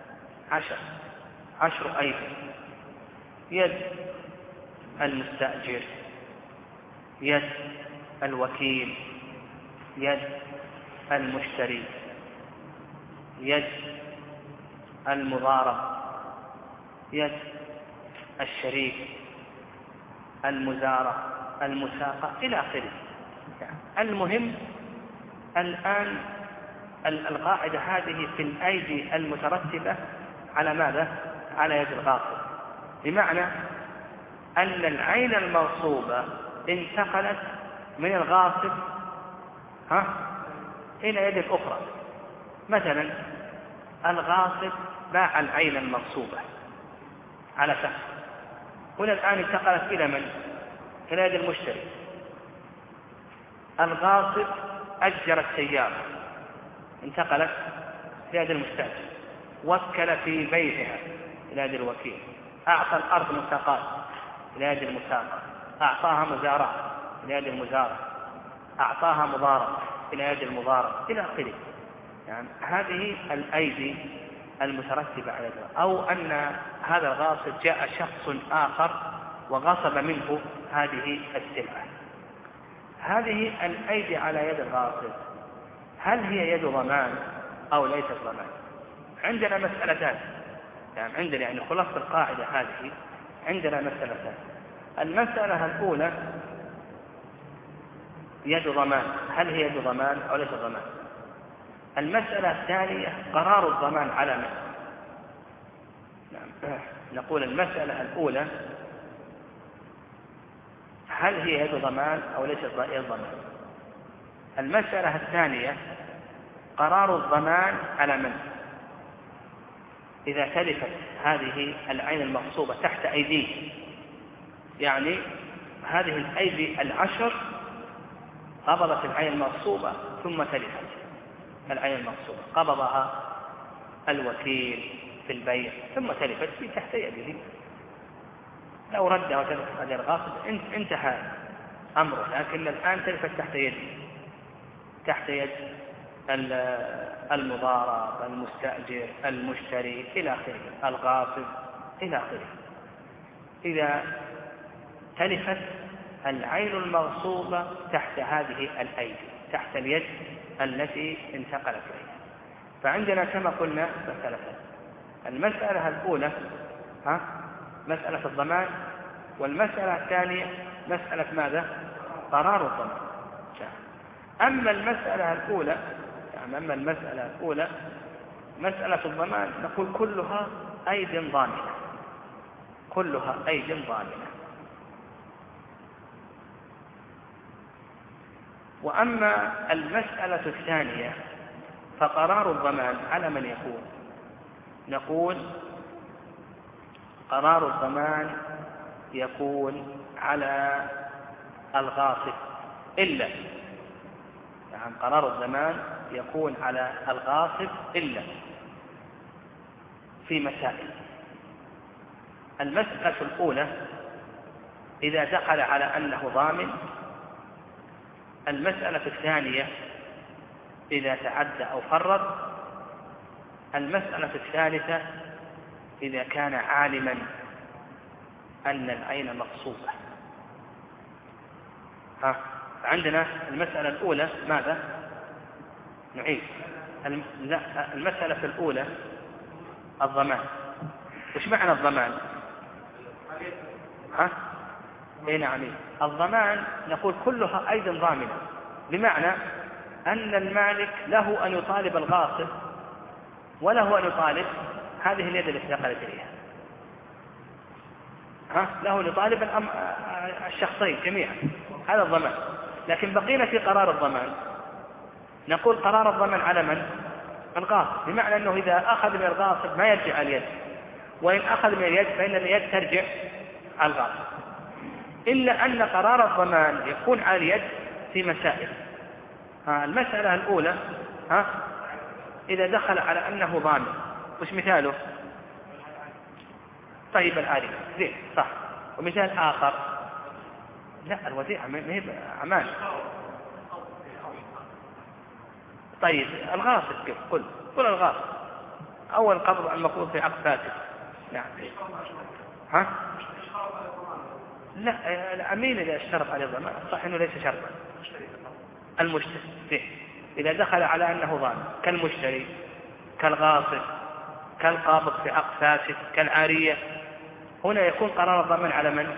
10 أيدي: يد المستأجر، يد الوكيل، يد المشتري، يد المضارب، يد الشريك، المزارع، المساقة إلى آخره. المهم الآن القاعدة هذه في الأيدي المترتبة على ماذا؟ على يد الغاصب، بمعنى أن العين المغصوبة انتقلت من الغاصب إلى يد الأخرى. مثلا الغاصب باع العين المغصوبة على شخص، هنا الآن انتقلت إلى من؟ إلى يد المشتري. الغاصب أجر السيارة، انتقلت إلى يد المستأجر. وكل في بيعها إلى يد الوكيل. أعطى الأرض مساقات إلى يد المساقة. أعطاها مزارع إلى يد المزارع. أعطاها مضاربة إلى يد المضارب إلى آخره. يعني هذه الأيدي المترتبة على ذلك. أو أن هذا الغاصب جاء شخص آخر وغصب منه هذه السلعة. هذه الأيدي على يد الغاصب هل هي يد ضمان أو ليست ضمان؟ عندنا مسألتان، يعني خلاصة القاعدة هذه عندنا مسألتان. المسألة الأولى يد ضمان، هل هي يد ضمان أو ليس ضمان؟ المسألة الثانية قرار الضمان على من؟ نقول المسألة الأولى هل هي يد ضمان أو ليست يد ضمان؟ المسألة الثانية قرار الضمان على من؟ إذا تلفت هذه العين المغصوبة تحت أيديه، يعني هذه الأيدي 10 قبضت العين المغصوبة ثم تلفت العين المغصوبة، قبضها الوكيل في البيع ثم تلفت في تحت يده. لو ردها وتلفت على الغاصب انتهى أمره، لكن الآن تلفت تحت يد المضارب، المستأجر، المشتري إلى آخره، الغاصب إلى آخره. إذا تلفت العين المغصوبة تحت هذه الأيدي، تحت اليد التي انتقلت إليها، فعندنا كما قلنا مسألتان. المسألة الأولى مسألة الضمان، والمسألة الثانية مسألة ماذا؟ قرار الضمان. أما المسألة الأولى مسألة الضمان نقول كلها أيد ضامنة، كلها أيد ضامنة. وأما المسألة الثانية فقرار الضمان على من يكون؟ نقول قرار الضمان يكون على الغاصب إلا، يعني قرار الضمان يكون على الغاصب إلا في مسائل. المسألة الأولى إذا دخل على أنه ضامن. المسألة الثانية إذا تعدى أو فرط. المسألة الثالثة إذا كان عالما أن العين مغصوبة. عندنا المسألة الأولى ماذا؟ نعيد المسألة الأولى الضمان. وش معنى الضمان؟ نعم، الضمان نقول كلها أيضا ضامنة، بمعنى أن المالك له أن يطالب الغاصب وله أن يطالب هذه اليد التي نقلت إليها، له أن يطالب الشخصين جميعا، هذا الضمان. لكن بقينا في قرار الضمان، نقول قرار الضمان على من؟ الغاصب، بمعنى أنه إذا أخذ من الغاصب ما يرجع اليد، وإن أخذ من اليد فإن اليد ترجع على الغاصب، إلا أن قرار الضمان يكون على اليد في مسائل. المسألة الأولى إذا دخل على أنه ضامن، وش مثاله؟ طيب العارية زين صح. ومثال آخر لا الوديعة ما هي أمان. طيب الغاصب قل الغاصب أول قبض المقبوض في عقد فاسد. نعم. لا الأمين إذا اشترط عليه الضمان صح أنه ليس شرطا. المشتري إذا دخل على أنه ضامن كالمشتري كالغاصب كالقابض في عقد فاسد كالعارية، هنا يكون قرار الضمان على من؟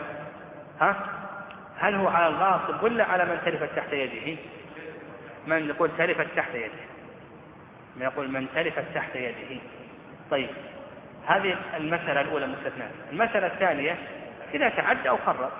هل هو على الغاصب ولا على من تلفت تحت يده؟ من يقول تلفت تحت يده، من يقول من تلفت تحت يده. طيب هذه المسألة الأولى مستثناء. المسألة الثانية إذا تعدى أو فرط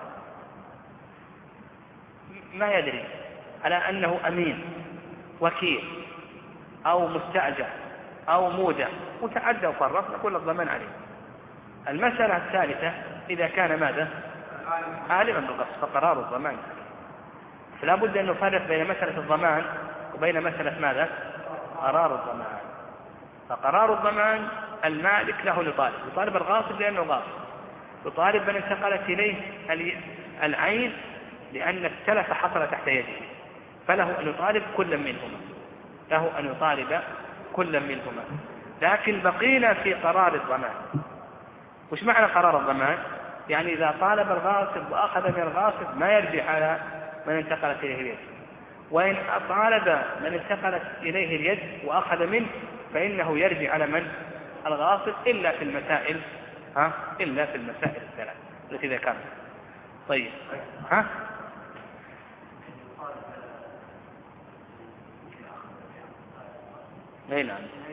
ما يدري على أنه أمين وكيل أو مستأجر أو مودع وتعدى وفرط نقول الضمان عليه. المسألة الثالثة إذا كان ماذا؟ عالما بالغصب فقرار الضمان. فلا بد أن نفرق بين مسألة الضمان وبين مسألة ماذا؟ قرار الضمان. فقرار الضمان المالك له يطالب الغاصب لأنه غاصب، يطالب من انتقلت إليه العين لأن التلف حصل تحت يده، فله أن يطالب كل منهما، لكن بقينا في قرار الضمان. وش معنى قرار الضمان؟ يعني إذا طالب الغاصب وأخذ من الغاصب ما يرجع على من انتقلت إليه اليد، وإن طالب من انتقلت إليه اليد وأخذ منه فإنه يرجع على من؟ الغاصب إلا في المسائل الثلاث التي ذكرنا. طيب نعم.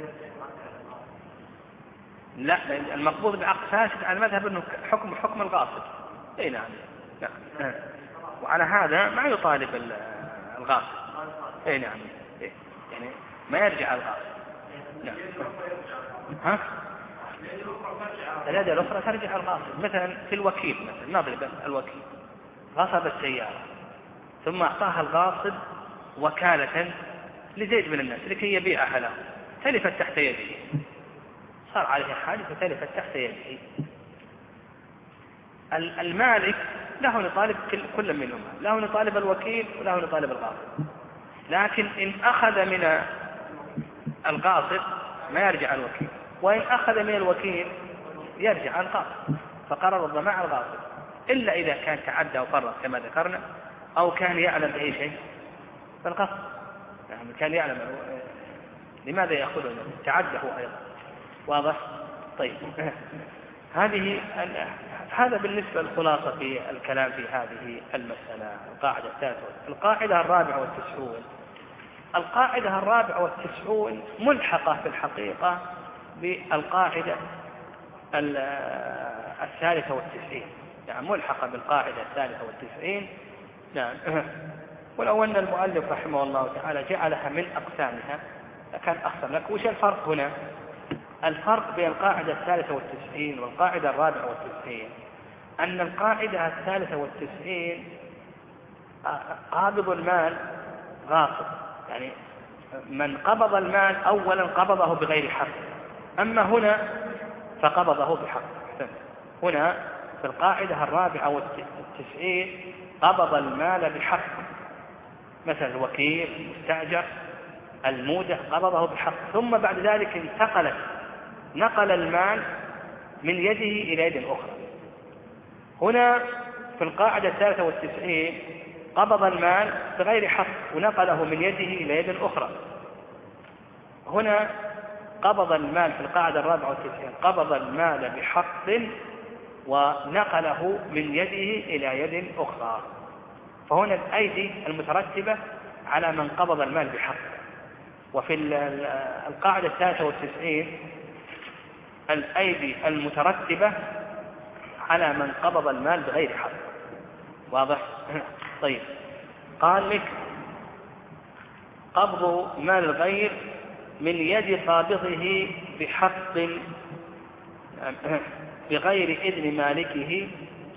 لا المقبوض بعقد فاسد على المذهب انه حكم الغاصب. نعم. وعلى هذا ما يطالب الغاصب. نعم. يعني ما يرجع الغاصب. نعم. اليد الأخرى ترجع الغاصب. مثلا في الوكيل، مثلا نضرب الوكيل غصب السيارة ثم أعطاها الغاصب وكالة لزيد من الناس لكي يبيعها له، تلفت تحت يده، صار عليه حادث وتلفت تحت يده. المالك له نطالب كل منهما، له نطالب الوكيل وله نطالب الغاصب، لكن إن أخذ من الغاصب ما يرجع الوكيل، وإن أخذ من الوكيل يرجع الغاصب، فقرر الضمان على الغاصب إلا إذا كان تعدى وفرط كما ذكرنا، أو كان يعلم بأي شيء فالغصب. يعني كان يعلم لماذا يأخذه تعدى هو أيضا. واضح؟ طيب هذا بالنسبة للخلاصة في الكلام في هذه المسألة. القاعدة الثالثة، القاعدة 94. القاعدة 94 ملحقة في الحقيقة بالقاعدة 93، يعني ملحقة بالقاعدة 93. نعم. ولو أن المؤلف رحمه الله تعالى جعلها من أقسامها لكان أحسن لك. وش الفرق هنا؟ الفرق بين القاعدة 93 والقاعدة 94 أن القاعدة 93 قابض المال غاصب، يعني من قبض المال أولا قبضه بغير حق، أما هنا فقبضه بحق. هنا في القاعدة 94 قبض المال بحق، مثل الوكيل المستأجر المودع قبضه بحق، ثم بعد ذلك نقل المال من يده إلى يد أخرى. هنا في القاعدة 93 قبض المال بغير حق ونقله من يده إلى يد أخرى. هنا قبض المال في القاعدة 94 قبض المال بحق ونقله من يده إلى يد أخرى. فهنا الأيدي المترتبة على من قبض المال بحق. وفي القاعدة 93 الأيدي المترتبة على من قبض المال بغير حق. واضح؟ طيب، قال لك قبض مال الغير من يد قابضه بحق بغير إذن مالكه،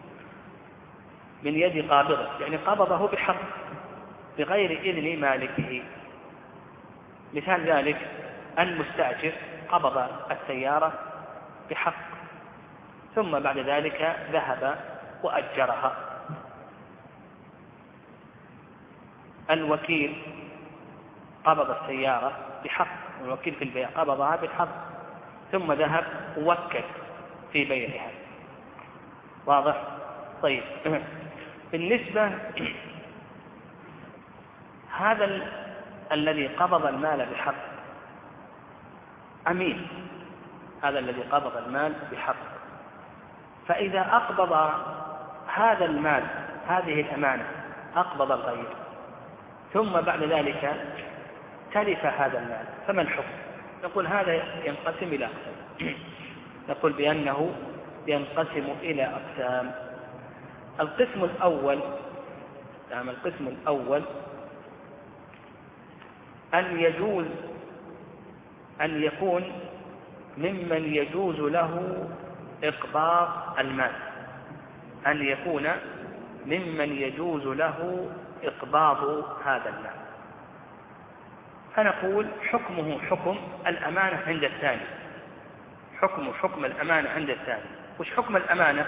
من يد قابضه يعني قبضه بحق بغير إذن مالكه. مثال ذلك المستأجر قبض السيارة بحق ثم بعد ذلك ذهب وأجرها. الوكيل قبض السيارة بحق، الوكيل في البيع قبضها بحق ثم ذهب ووكل في بيعها. واضح؟ طيب، بالنسبة هذا الذي قبض المال بحق أمين، هذا الذي قبض المال بحق، فإذا أقبض هذا المال، هذه الأمانة أقبض الغير ثم بعد ذلك تلف هذا المال، فما الحكم؟ نقول هذا ينقسم إلى أقسام. نقول بأنه ينقسم إلى أقسام. القسم الأول أن يجوز أن يكون ممن يجوز له إقباض المال، أن يكون ممن يجوز له إقباض هذا المال، فنقول حكمه حكم الأمانة عند الثاني، حكم الأمانة عند الثاني. وش حكم الأمانة؟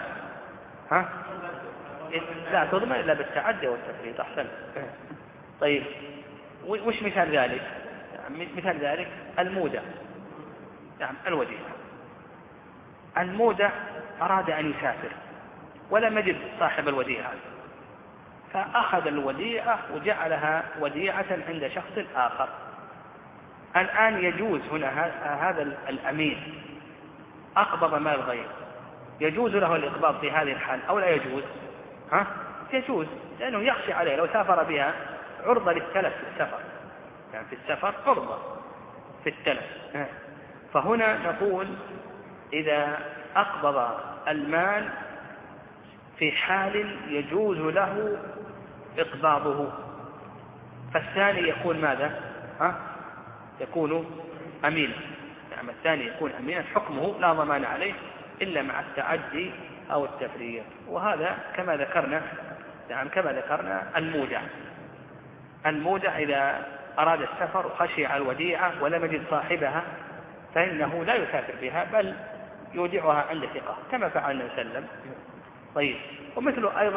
لا تضمن إلا بالتعدي والتفريط. أحسن. طيب، وش مثال ذلك؟ مثال ذلك المودع، نعم الوديعة. المودع أراد أن يسافر ولم يجد صاحب الوديعة، فأخذ الوديعة وجعلها وديعة عند شخص آخر. الآن يجوز هنا هذا الأمين أقبض مال الغير، يجوز له الإقباض في هذه الحال أو لا يجوز؟ يجوز، لأنه يخشى عليه لو سافر بها عرضة للتلف في السفر، يعني في السفر عرضة في التلف. فهنا نقول إذا أقبض المال في حال يجوز له إقباضه، فالثاني يكون ماذا؟ يكون أمينا. يعني الثاني يكون أمينا، حكمه لا ضمان عليه إلا مع التعدي أو التفريط. وهذا كما ذكرنا، يعني كما ذكرنا المودع إذا أراد السفر وخشي على الوديعة ولم يجد صاحبها فإنه لا يسافر بها بل يودعها عند ثقة كما فعل النبي صلى الله عليه وسلم. طيب، ومثل أيضا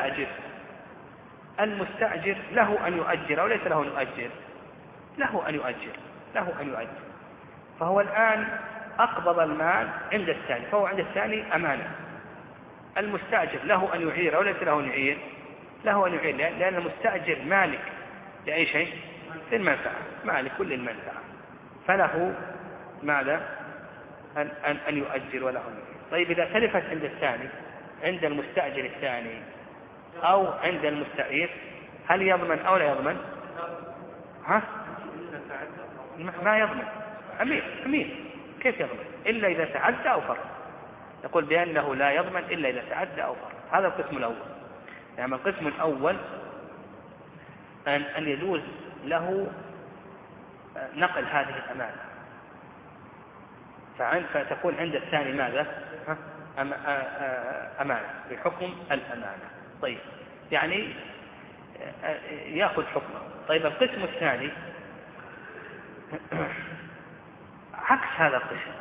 المستأجر له أن يؤجر أو ليس له أن يؤجر؟ له أن يؤجر. فهو الآن أقبض المال عند الثاني، فهو عند الثاني أمانة. المستأجر له أن يعير أو ليس له أن يعير؟ له أن يعير، لأن المستأجر مالك لأي شيء؟ للمنفعة، مالك كل المنفعة، فله ماذا؟ أن يؤجر وله أن يعير. طيب، إذا تلفت عند الثاني، عند المستأجر الثاني أو عند المستعير، هل يضمن أو لا يضمن؟ ما يضمن. أمين كيف يضمن؟ إلا إذا تعدى أو فرط. نقول بأنه لا يضمن إلا إذا تعدى أو فرط. هذا القسم الأول. يعني القسم الأول أن يجوز له نقل هذه الأمانة، فتكون عند الثاني ماذا؟ أمانة بحكم الأمانة. طيب، يعني يأخذ حكمه. طيب، القسم الثاني عكس هذا القسم،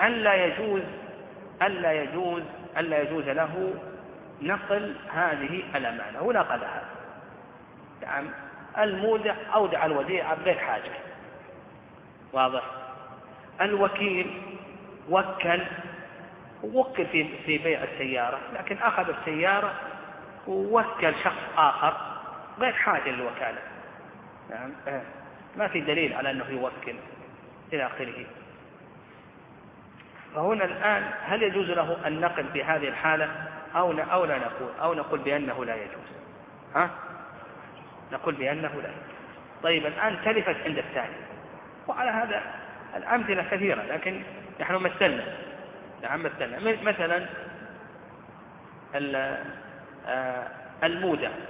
ألا يجوز له نقل هذه الأمانة ونقلها. يعني المودع أودع الوديعة بغير حاجة. واضح؟ الوكيل وكل في بيع السيارة، لكن أخذ السيارة ووكل شخص آخر غير حاجة للوكالة، يعني ما في دليل على أنه يوكل إلى آخره. فهنا الآن هل يجوز له النقل في هذه الحالة أو لا نقول بأنه لا يجوز؟ نقول بأنه لا يجوز. طيب الآن تلفت عند الثاني، وعلى هذا الأمثلة كثيرة، لكن نحن مثلنا. نعم مثلنا مثلا المودع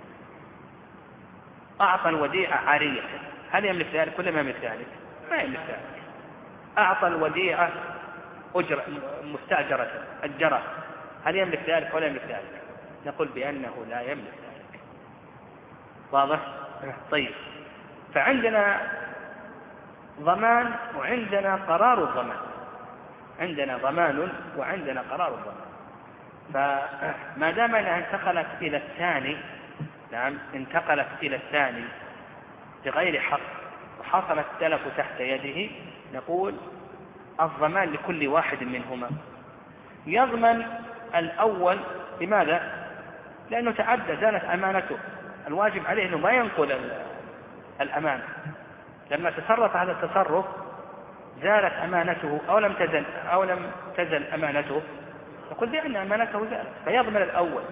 أعطى الوديعة عارية، هل يملك ذلك ولا ما يملك ذلك؟ ما يملك ذلك. أعطى الوديعة مستأجرة أجرة، هل يملك ذلك ولا يملك ذلك؟ نقول بأنه لا يملك ذلك. واضح؟ طيب، فعندنا ضمان وعندنا قرار الضمان، عندنا ضمان وعندنا قرار الضمان. فما دام أنها انتقلت إلى الثاني، نعم انتقلت إلى الثاني بغير حق وحصل التلف تحت يده، نقول الضمان لكل واحد منهما. يضمن الأول، لماذا؟ لأنه تعدى، زالت أمانته، الواجب عليه أنه ما ينقل الأمانة. لما تصرف هذا التصرف زالت أمانته أو لم تزل أمانته، نقول بأن أمانته زالت، فيضمن الأول.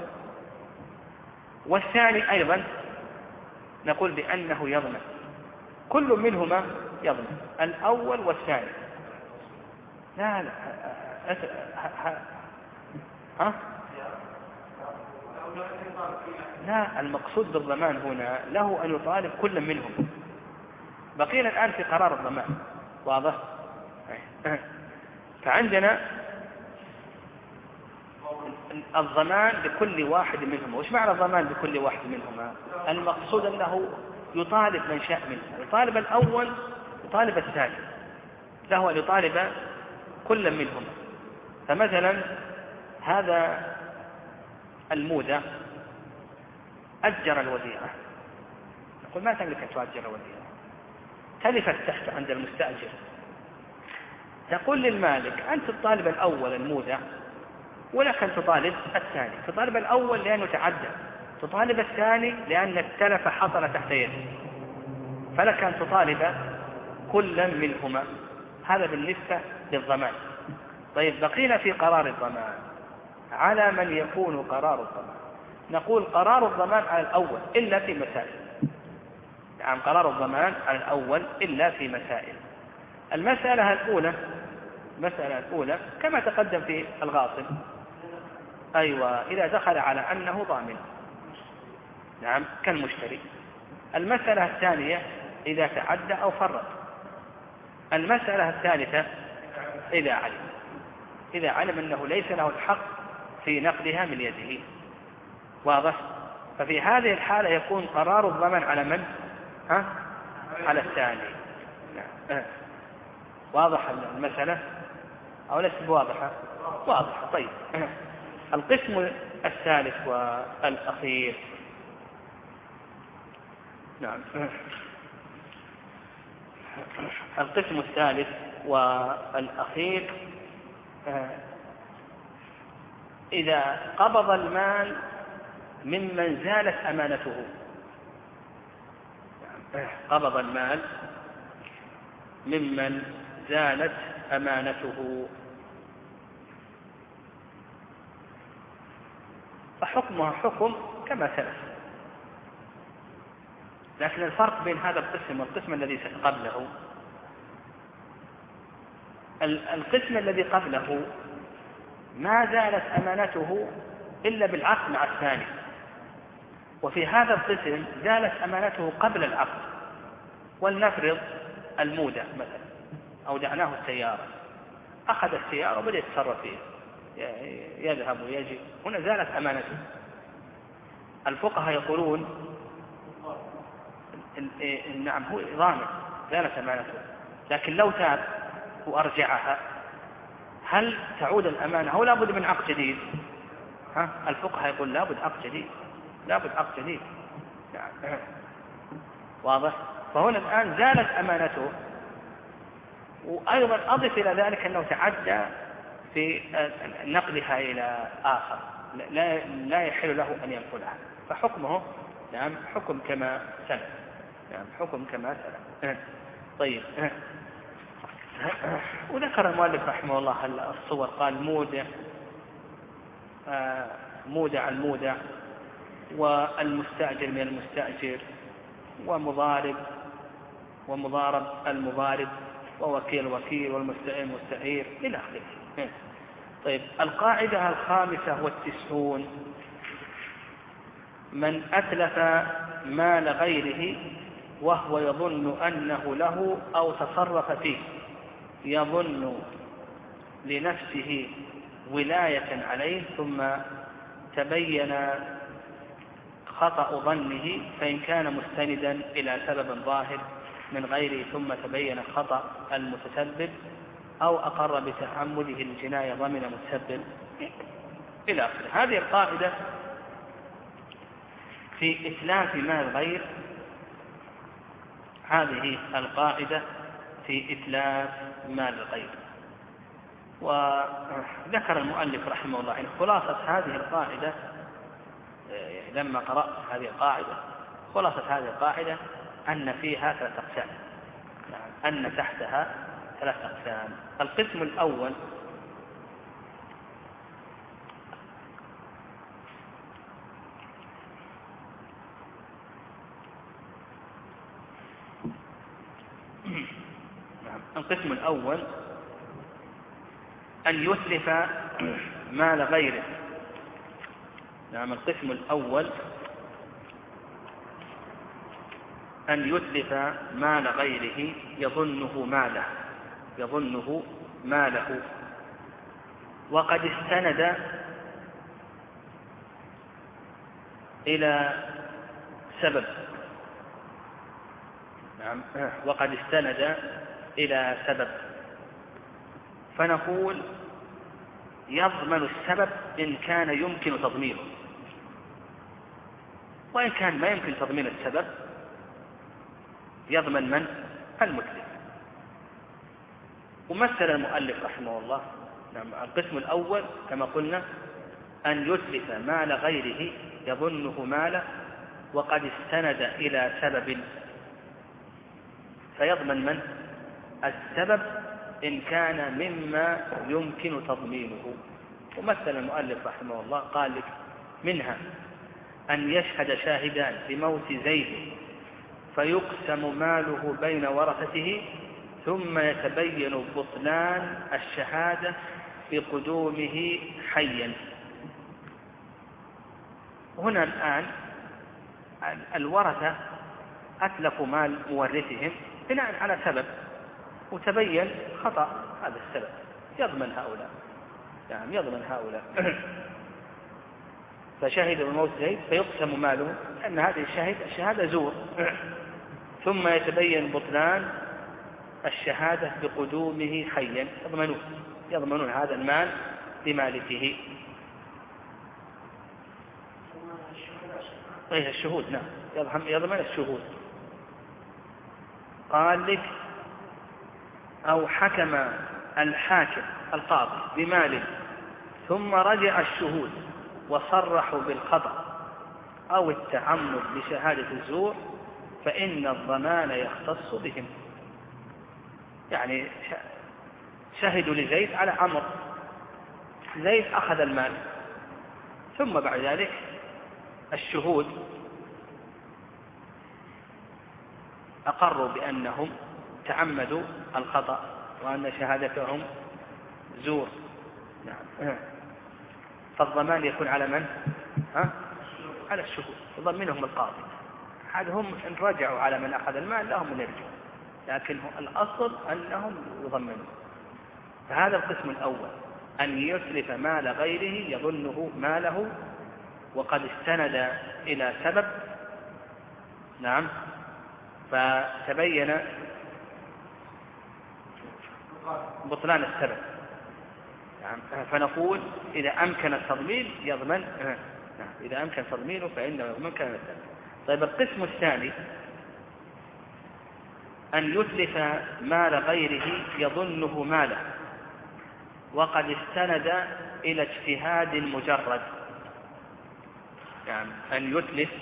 والثاني أيضا نقول بأنه يضمن، كل منهما يضمن، الأول والثاني. لا لا لا، المقصود بالضمان هنا له أن يطالب كل منهم. بقينا الآن في قرار الضمان. واضح؟ فعندنا الضمان لكل واحد منهما. وش معنى الضمان لكل واحد منهما؟ المقصود أنه يطالب من شاء منه، يطالب الأول يطالب الثاني، له أن يطالب كل منهما. فمثلا هذا المودع أجر الوديعة، نقول ما تملك أن تؤجر الوديعة، تلفت تحت عند المستأجر، تقول للمالك أنت تطالب الأول المودع ولك أن تطالب الثاني. تطالب الأول لأنه تعدى، تطالب الثاني لأن التلف حصل تحت يده، فلك أن تطالب كل منهما. هذا بالنسبة للضمان. طيب، بقينا في قرار الضمان. على من يكون قرار الضمان؟ نقول قرار الضمان على الأول إلا في مسائل. نعم، قرار الضمان على الأول إلا في مسائل. المسألة الأولى كما تقدم في الغاصب، أيوة، إذا دخل على أنه ضامن، نعم، كالمشتري. المسألة الثانية إذا تعدى أو فرط. المسألة الثالثة إذا علم أنه ليس له الحق في نقلها من يده. واضح؟ ففي هذه الحالة يكون قرار الضمان على من؟ على الثاني. واضح المسألة أو ليس بواضحة؟ واضحة. طيب، القسم الثالث والأخير. نعم، القسم الثالث والأخير إذا قبض المال ممن زالت أمانته. قبض المال ممن زالت أمانته، فحكمها حكم كما سلف. لكن الفرق بين هذا القسم والقسم الذي قبله، القسم الذي قبله ما زالت أمانته إلا بالعقد مع الثاني، وفي هذا القسم زالت أمانته قبل العقد. ولنفرض المودع مثلا أودعناه السيارة، أخذ السيارة وبدأ يتصرف فيها، يذهب ويجي، هنا زالت أمانته. الفقهاء يقولون نعم هو ضامن، زالت أمانته، لكن لو تاب وأرجعها هل تعود الأمانة أو لابد من عقد جديد؟ الفقهاء يقول لابد عقد جديد، لابد عقد جديد. واضح؟ فهنا الآن زالت أمانته، وأيضا أضف إلى ذلك أنه تعدى في نقلها إلى آخر، لا يحل له أن ينقلها، فحكمه نعم حكم كما سلف. نعم، حكم كما سلف. طيب، وذكر المؤلف رحمه الله الصور، قال مودع المودع والمستأجر من المستأجر ومضارب ومضارب المضارب ووكيل وكيل والمستعير مستعير إلى آخره. طيب القاعدة 95: من أتلف مال غيره وهو يظن أنه له أو تصرف فيه، يظن لنفسه ولاية عليه ثم تبين خطأ ظنه، فإن كان مستندا إلى سبب ظاهر من غيره ثم تبين خطأ المتسبب أو أقر بتحمله الجناية ضمن متسبب إلى آخره. هذه القاعدة في إتلاف مال الغير، هذه القاعدة في إتلاف مال الغير. وذكر المؤلف رحمه الله خلاصة هذه القاعدة، لما قرأت هذه القاعدة خلاصة هذه القاعدة أن فيها 3 أقسام، أن تحتها 3 أقسام. القسم الأول القسم الأول أن يتلف مال غيره. القسم الأول أن يتلف مال غيره يظنه ماله وقد استند إلى سبب. وقد استند إلى سبب، فنقول يضمن السبب إن كان يمكن تضمينه، وإن كان ما يمكن تضمين السبب يضمن من؟ المتلف. ومثل المؤلف رحمه الله القسم الأول كما قلنا أن يتلف مال غيره يظنه ماله وقد استند إلى سبب، فيضمن من؟ السبب إن كان مما يمكن تضمينه. ومثل المؤلف رحمه الله قال لك منها أن يشهد شاهدان بموت زيد فيقسم ماله بين ورثته ثم يتبين بطلان الشهادة بقدومه حيا. هنا الآن الورثة أتلفوا مال مورثهم بناء على سبب وتبين خطأ هذا السبب، يضمن هؤلاء فشهد بموت زيد فيقسم ماله أن هذه الشهادة زور، ثم يتبين بطلان الشهادة بقدومه حيا، يضمنون هذا المال لمالكه. الشهود نعم يضمن الشهود. قال لك أو حكم الحاكم القاضي بماله ثم رجع الشهود وصرحوا بالخطأ أو التعمد لشهادة الزور فإن الضمان يختص بهم. يعني شهدوا لزيد على عمرو، زيد أخذ المال ثم بعد ذلك الشهود أقروا بأنهم تعمدوا الخطأ وأن شهادتهم زور. نعم. فالضمان يكون على من؟ على الشهود، يضمنهم القاضي. هم إن رجعوا على من أخذ المال لهم من يرجعوا، لكن الأصل أنهم يضمنون. فهذا القسم الأول أن يتلف مال غيره يظنه ماله وقد استند إلى سبب، نعم، فتبين بطلان السبب، نعم. فنقول إذا أمكن التضمين يضمن، نعم. إذا أمكن تضمينه فإنه يضمن كان السبب. طيب القسم الثاني أن يتلف مال غيره يظنه ماله وقد استند إلى اجتهاد مجرد. يعني أن يتلف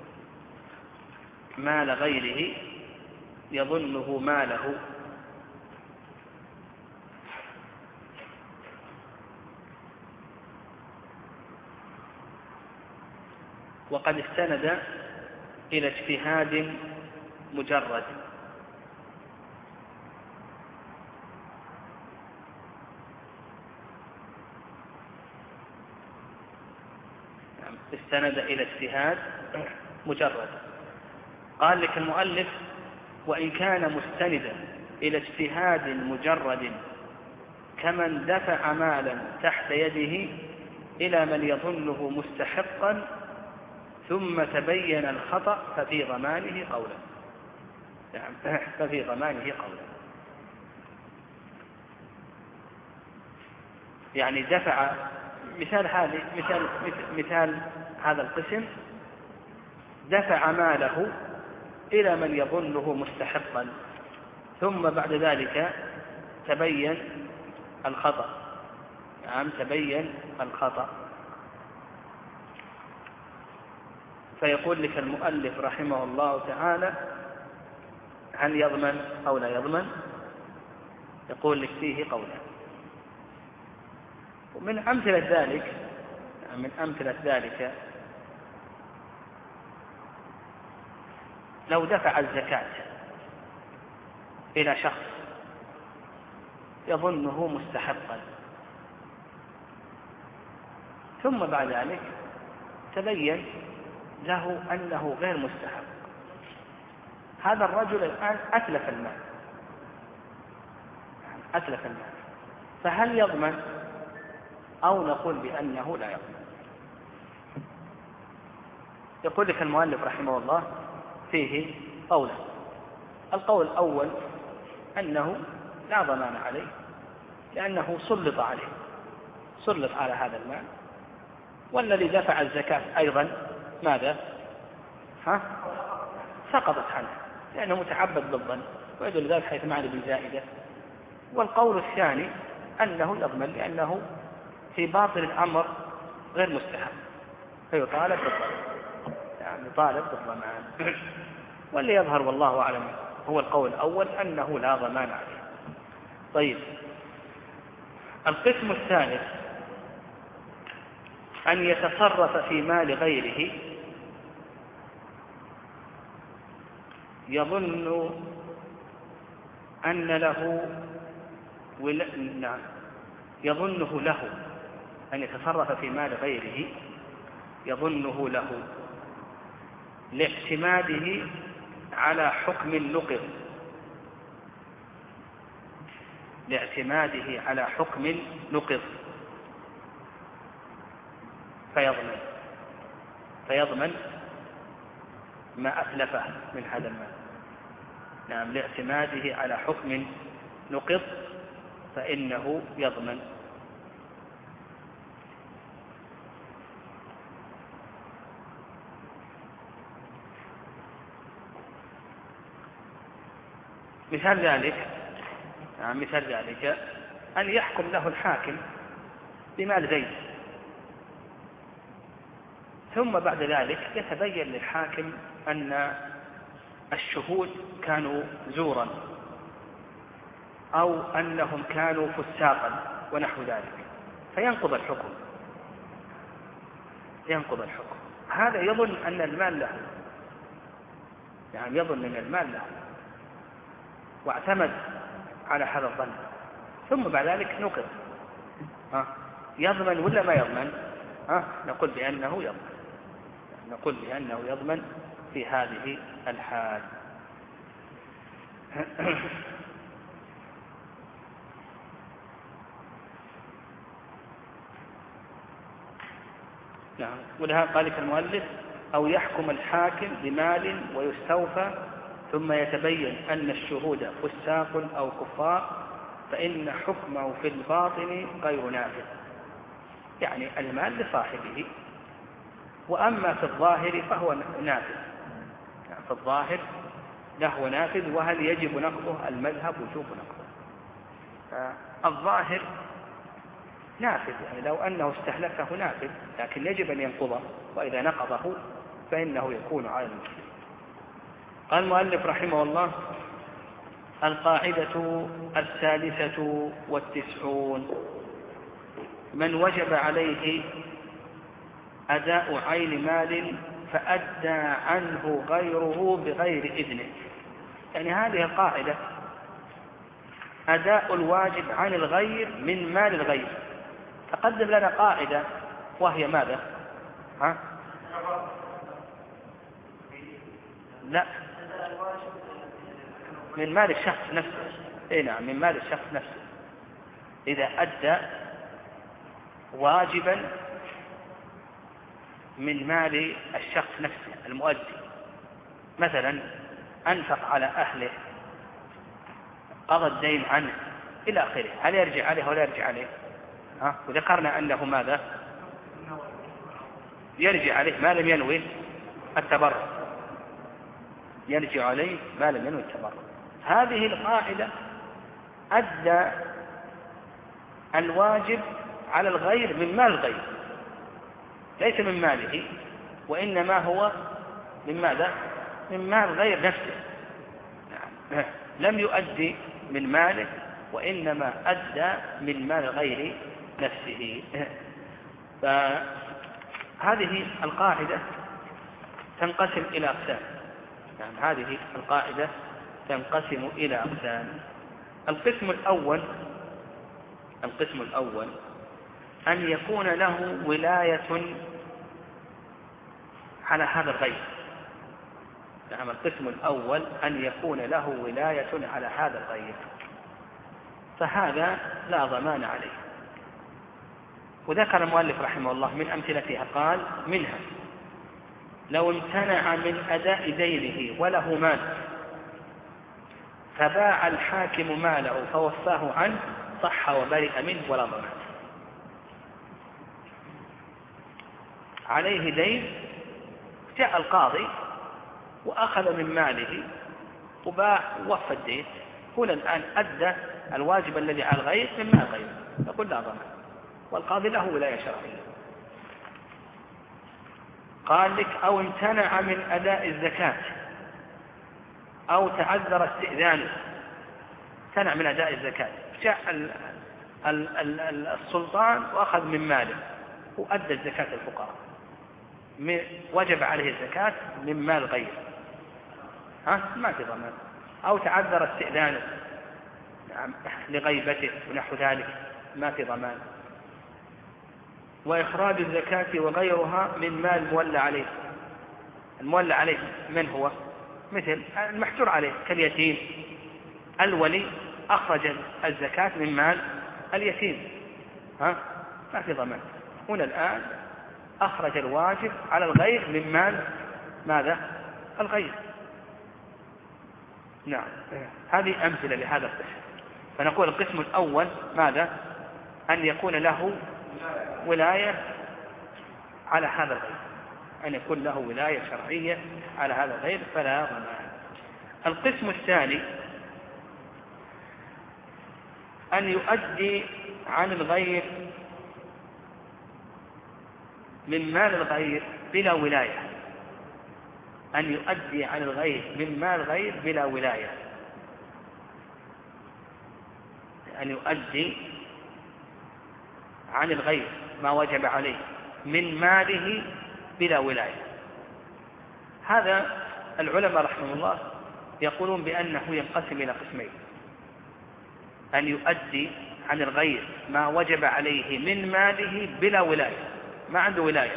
مال غيره يظنه ماله وقد استند إلى اجتهاد مجرد. استند إلى اجتهاد مجرد. قال لك المؤلف: وإن كان مستندا إلى اجتهاد مجرد كمن دفع مالا تحت يده إلى من يظنه مستحقا ثم تبين الخطأ ففي ضمانه قولا. ففي ضمانه قولا. يعني دفع، مثال هذا القسم: دفع ماله إلى من يظنه مستحقا ثم بعد ذلك تبين الخطأ. تبين الخطأ. فيقول لك المؤلف رحمه الله تعالى: هل يضمن أو لا يضمن؟ يقول لك فيه قولا. ومن أمثلة ذلك لو دفع الزكاة إلى شخص يظنه مستحقا ثم بعد ذلك تبين له أنه غير مستحق، هذا الرجل الآن أتلف المال. فهل يضمن أو نقول بأنه لا يضمن؟ يقول لك المؤلف رحمه الله فيه قولا. القول الأول أنه لا ضمان عليه لأنه سلط على هذا المال، والذي دفع الزكاة أيضا ماذا؟ سقطت عنه لأنه متعبد بالظن ويدل ذلك حيث معنى بالزائدة. والقول الثاني أنه يضمن لأنه في باطل الأمر غير مستحق فيطالب بالضمان. واللي يظهر والله أعلم هو القول الأول أنه لا ضمان عليه. طيب، القسم الثالث أن يتصرف في مال غيره يظن أن له يظنه له أن يتصرف في مال غيره يظنه له لاعتماده على حكم نقض فيضمن ما أتلفه من هذا المال. لاعتماده على حكم نقض فإنه يضمن. مثال ذلك أن يحكم له الحاكم بمال زيد ثم بعد ذلك يتبين للحاكم أن الشهود كانوا زورا أو أنهم كانوا فساقا ونحو ذلك فينقض الحكم. هذا يظن أن المال له، واعتمد على هذا الظن ثم بعد ذلك نقض. يضمن ولا ما يضمن؟ نقول بأنه يضمن في هذه الحال. ولهذا قال لك المؤلف: أو يحكم الحاكم بمال ويستوفى ثم يتبين أن الشهود فساق أو كفار فإن حكمه في الباطن غير نافذ. يعني المال لصاحبه، وأما في الظاهر فهو نافذ. في الظاهر له نافذ. وهل يجب نقضه؟ المذهب وجوب نقضه. الظاهر نافذ، يعني لو أنه استهلكه نافذ، لكن يجب أن ينقضه، وإذا نقضه فإنه يكون على المسلم. قال المؤلف رحمه الله: القاعدة 93: من وجب عليه أداء عين مال فأدى عنه غيره بغير إذنه. يعني هذه القاعدة أداء الواجب عن الغير من مال الغير. تقدم لنا قاعدة وهي ماذا؟ ها؟ لا، من مال الشخص نفسه. اي نعم، من مال الشخص نفسه. إذا أدى واجبا من مال الشخص نفسه المؤدي، مثلا أنفق على أهله، قضى الدين عنه إلى آخره، هل يرجع عليه ولا يرجع عليه؟ وذكرنا أنه ماذا؟ يرجع عليه ما لم ينوي التبرع، يرجع عليه ما لم ينوي التبرع. هذه القاعدة أدى الواجب على الغير من مال الغير، ليس من ماله، وإنما هو من ماذا؟ من مال الغير نفسه. لم يؤدي من ماله، وإنما أدى من مال الغير نفسه. فهذه القاعدة تنقسم إلى أقسام. يعني هذه القاعدة تنقسم إلى أقسام. القسم الأول أن يكون له ولاية على هذا الغير. نعم، القسم الأول أن يكون له ولاية على هذا الغير، فهذا لا ضمان عليه. وذكر المؤلف رحمه الله من أمثلتها، قال: منها لو امتنع من أداء دينه وله مال، فباع الحاكم ماله فوفاه عنه، صح وبرئ منه ولا ضمان. عليه دين، جاء القاضي وأخذ من ماله وباع ووفى الدين، هنا الآن أدى الواجب الذي على الغير من مال الغير، يقول لا ضمان، والقاضي له ولاية شرعية. قال لك: أو امتنع من أداء الزكاة أو تعذر استئذانه، امتنع من أداء الزكاة، جاء السلطان وأخذ من ماله وأدى الزكاة الفقراء، وجب عليه الزكاة من مال غير، ما في ضمان. أو تعذر استئذانه لغيبته ونحو ذلك، ما في ضمان. وإخراج الزكاة وغيرها من مال المولى عليه. المولى عليه من هو؟ مثل المحجور عليه كاليتيم، الولي أخرج الزكاة من مال اليتيم، ما في ضمان. هنا الآن أخرج الواجب على الغير من مال ماذا؟ الغير. نعم، هذه أمثلة لهذا القسم. فنقول القسم الأول ماذا؟ أن يكون له ولاية على هذا الغير، أن يكون له ولاية شرعية على هذا الغير فلا ضمان. القسم الثاني أن يؤدي عن الغير من مال الغير بلا ولاية. أن يؤدي عن الغير من مال الغير بلا ولاية. أن يؤدي عن الغير ما وجب عليه من ماله بلا ولاية. هذا العلماء رحمه الله يقولون بأنه ينقسم إلى قسمين: أن يؤدي عن الغير ما وجب عليه من ماله بلا ولاية، ما عنده ولاية،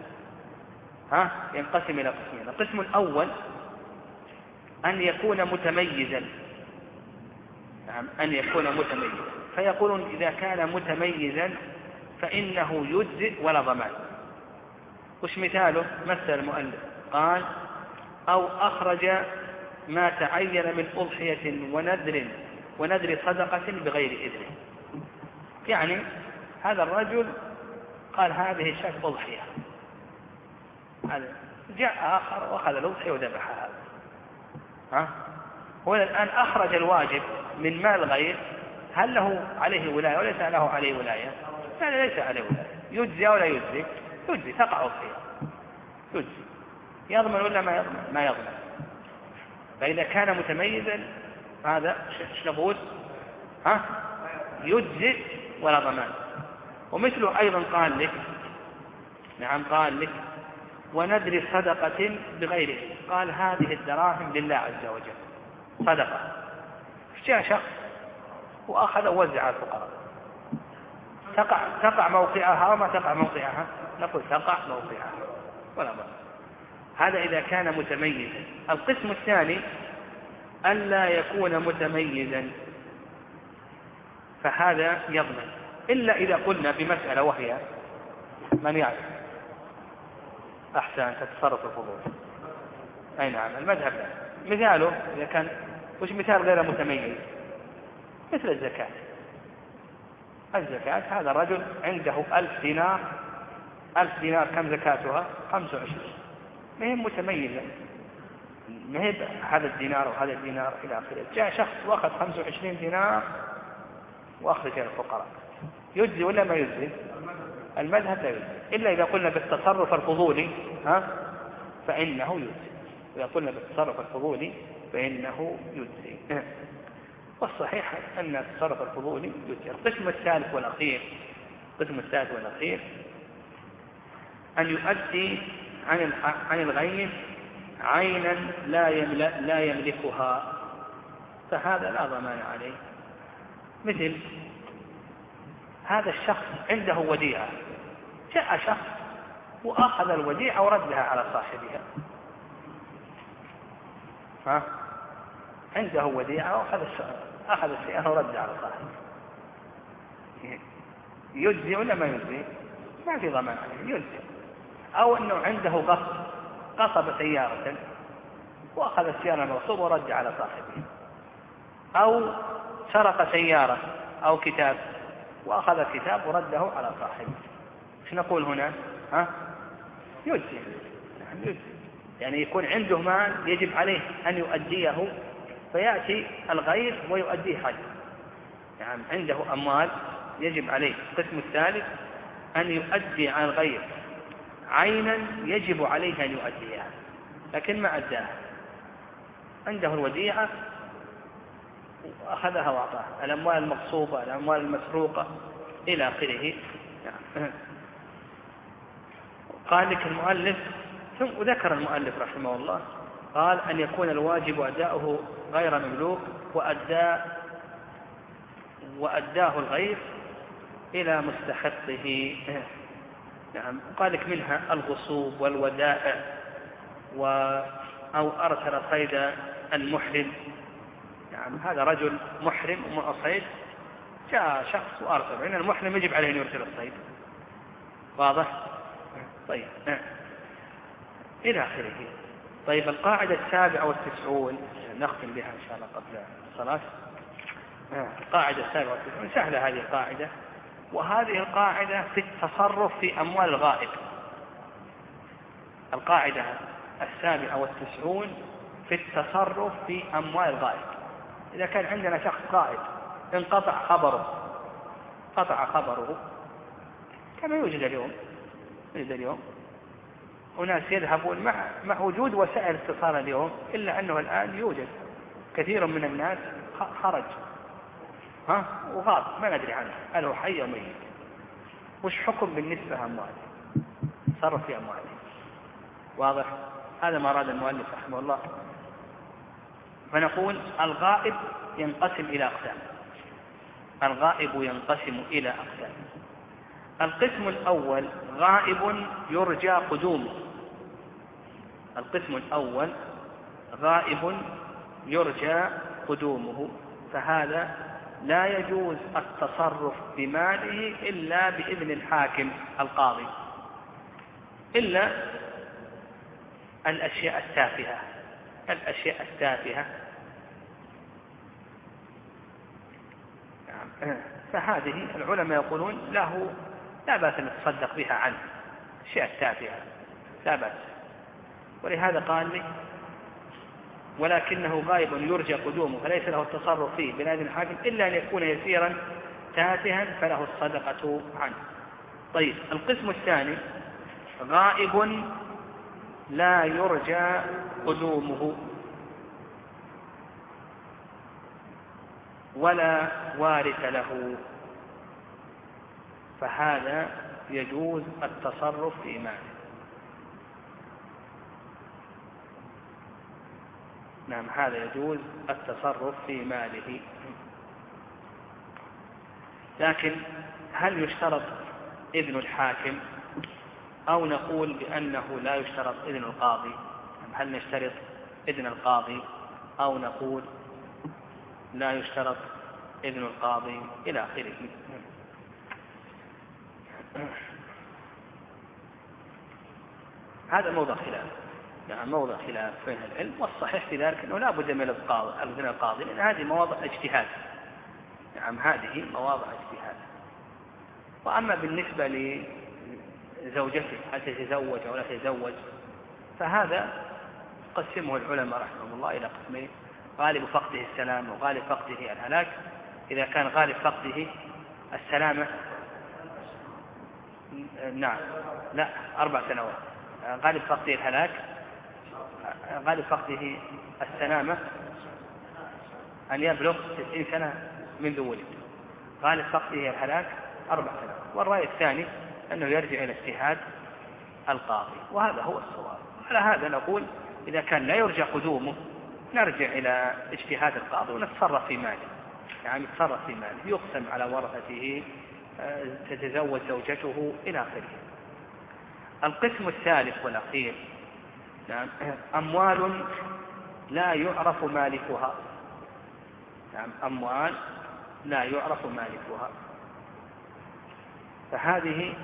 ينقسم إلى قسمين. القسم الأول أن يكون متميزا. نعم، أن يكون متميزا، فيقولون إذا كان متميزا فإنه يجزئ ولا ضمان. وش مثاله؟ مثل المؤلف قال: أو أخرج ما تعين من أضحية ونذر صدقة بغير إذنه. يعني هذا الرجل قال: هذه الشاة أضحية، جاء آخر وأخذ الأضحية وذبحها. هو الآن أخرج الواجب من مال الغير، هل له عليه ولاية وليس له عليه ولاية؟ لا، ليس عليه ولاية. يجزي ولا يجزي؟ يجزي، تقع أضحية، يجزي. يضمن ولا ما يضمن؟ ما يضمن. فإذا كان متميزا هذا ايش نقول؟ يجزي ولا ضمان. ومثله أيضا قال لك، نعم، قال لك: ونذر صدقة بغيره، قال هذه الدراهم لله عز وجل، صدقة، جاء شخص وأخذ ووزع على الفقراء، تقع موقعها وما تقع موقعها؟ نقول تقع موقعها ولا بأس. هذا إذا كان متميزا. القسم الثاني ألا يكون متميزا، فهذا يضمن، إلا إذا قلنا بمسألة وهي من يعرف أحسن تتصرف الفضول. أي نعم، المذهب لا. مثاله إذا كان وش مثال غير متميز؟ مثل الزكاة. الزكاة هذا الرجل عنده 1000 دينار، 1000 دينار كم زكاتها؟ 25. ما هي متميزة، ما هي هذا الدينار وهذا الدينار إلى آخره. جاء شخص وأخذ 25 دينار وأخرج إلى الفقراء، يجزي ولا ما يجزي؟ المذهب لا يجزي، إلا إذا قلنا بالتصرف الفضولي فإنه يجزي. إذا قلنا بالتصرف الفضولي فإنه يجزي. والصحيح أن التصرف الفضولي يجزي. القسم الثالث والأخير أن يؤدي عن الغير عينا لا يملكها، فهذا لا ضمان عليه. مثل هذا الشخص عنده وديعة، جاء شخص وأخذ الوديعة وردها على صاحبها. عنده وديعة وأخذ السيارة وردها على صاحبها، يجزي ولا ما يجزي؟ ما في ضمان عليه، يجزي. أو أنه عنده غصب سيارة وأخذ السيارة المغصوبة وردها على صاحبها، أو سرق سيارة أو كتاب وأخذ الكتاب ورده على صاحبه. ايش نقول هنا؟ يجزي. يعني يكون عنده مال يجب عليه أن يؤديه، فيأتي الغير ويؤديه حج. يعني عنده أموال يجب عليه. القسم الثالث أن يؤدي عن الغير عينا يجب عليه أن يؤديها لكن ما أداها. عنده الوديعة وأخذها وأعطاها، الأموال المغصوبة، الأموال المسروقة إلى آخره. قال لك المؤلف، ثم ذكر المؤلف رحمه الله، قال أن يكون الواجب أداؤه غير مملوك وأداه الغير إلى مستحقه. نعم. قال لك منها الغصوب والودائع، أو أرسل صيد المحرم. يعني هذا رجل محرم ومعصيد، جاء شخص وأرسل، لأن المحرم يجب عليه أن يرسل الصيد. واضح؟ طيب إلى آخره. طيب القاعدة 97 نختم بها إن شاء الله قبل الصلاة. القاعدة 97 سهلة هذه القاعدة، وهذه القاعدة في التصرف في أموال الغائب. القاعدة 97 في التصرف في أموال الغائب. إذا كان عندنا شخص غائب انقطع خبره كما يوجد اليوم وناس يذهبون مع وجود وسائل اتصال اليوم، إلا أنه الآن يوجد كثير من الناس خرج وغاب ما ندري عنه هل هو حي أو ميت. وش حكم بالنسبة أمواله؟ تصرف في أمواله. واضح؟ هذا ما أراد المؤلف رحمه الله. فنقول الغائب ينقسم إلى أقسام. القسم الأول غائب يرجى قدومه. فهذا لا يجوز التصرف بماله إلا بإذن الحاكم القاضي، إلا الأشياء التافهة. فهذه العلماء يقولون لا بأس أن نتصدق بها عنه، أشياء تافهة لا بأس. ولهذا قال لي ولكنه غائب يرجى قدومه فليس له التصرف فيه بإذن الحاكم إلا أن يكون يسيرا تافها فله الصدقة عنه. طيب القسم الثاني غائب لا يرجى قدومه ولا وارث له، فهذا يجوز التصرف في ماله. نعم هذا يجوز التصرف في ماله. لكن هل يشترط إذن الحاكم أو نقول بأنه لا يشترط إذن القاضي؟ هل نشترط إذن القاضي أو نقول لا يشترط إذن القاضي إلى آخره؟ هذا موضع خلاف، يعني موضع خلاف بين العلم، والصحيح في ذلك أنه لا بد من إذن القاضي، لأن هذه مواضع اجتهاد. نعم هذه مواضع اجتهاد. وأما بالنسبة لزوجته هل تتزوج أو لا تتزوج، فهذا قسمه العلماء رحمهم الله إلى قسمين: غالب فقده السلامة وغالب فقده الهلاك. إذا كان غالب فقده السلامة، نعم لا 4 سنوات. غالب فقده الهلاك، غالب فقده السلامة أن يبلغ 90 سنة منذ ولد. غالب فقده الهلاك 4 سنوات. والرأي الثاني أنه يرجع إلى اجتهاد القاضي، وهذا هو الصواب. على هذا نقول إذا كان لا يرجى قدومه نرجع إلى اجتهاد القاضي ونتصرف في ماله، يعني نتصرف في ماله، يقسم على ورثته، تتزوج زوجته إلى آخره. القسم الثالث والأخير، نعم، أموال لا يعرف مالكها. نعم أموال لا يعرف مالكها، فهذه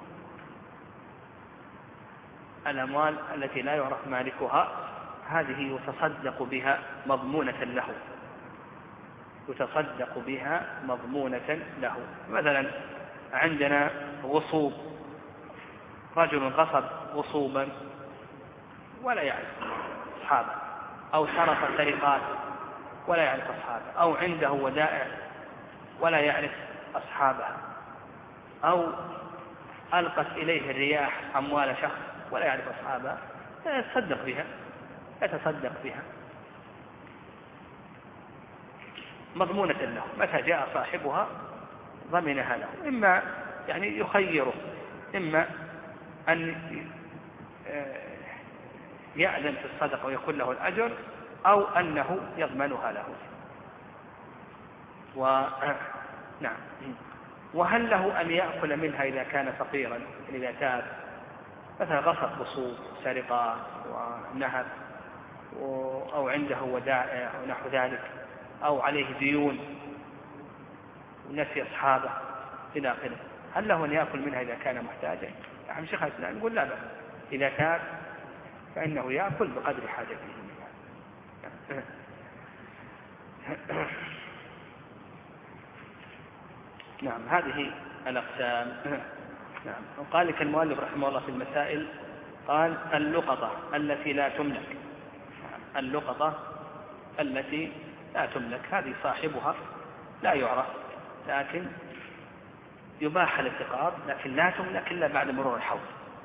الأموال التي لا يعرف مالكها هذه يتصدق بها مضمونة له، يتصدق بها مضمونة له. مثلا عندنا غصوب، رجل غصب غصوبا ولا يعرف أصحابه، أو سرق سرقات ولا يعرف أصحابه، أو عنده ودائع ولا يعرف أصحابها، أو ألقت إليه الرياح أموال شخص ولا يعرف أصحابها، يتصدق بها، يتصدق بها مضمونة له. متى جاء صاحبها ضمنها له، إما يعني يخيره، إما أن يأذن في الصدقة ويكون له الأجر، أو أنه يضمنها له. نعم. وهل له أن يأكل منها إذا كان فقيرا، إذا تاب مثلا غصب غصوب سرقات ونهب، أو عنده ودائع ونحو ذلك، أو عليه ديون ونسي أصحابه إلى آخره، هل له أن يأكل منها إذا كان محتاجا؟ يعني شيخ الإسلام يقول لا بأس، إذا تاب فإنه يأكل بقدر حاجته منها. نعم هذه الأقسام. نعم. وقال لك المؤلف رحمه الله في المسائل، قال اللقطة التي لا تملك، اللقطة التي لا تملك هذه صاحبها لا يعرف، لكن يباح الالتقاط، لكن لا تملك إلا بعد مرور الحول،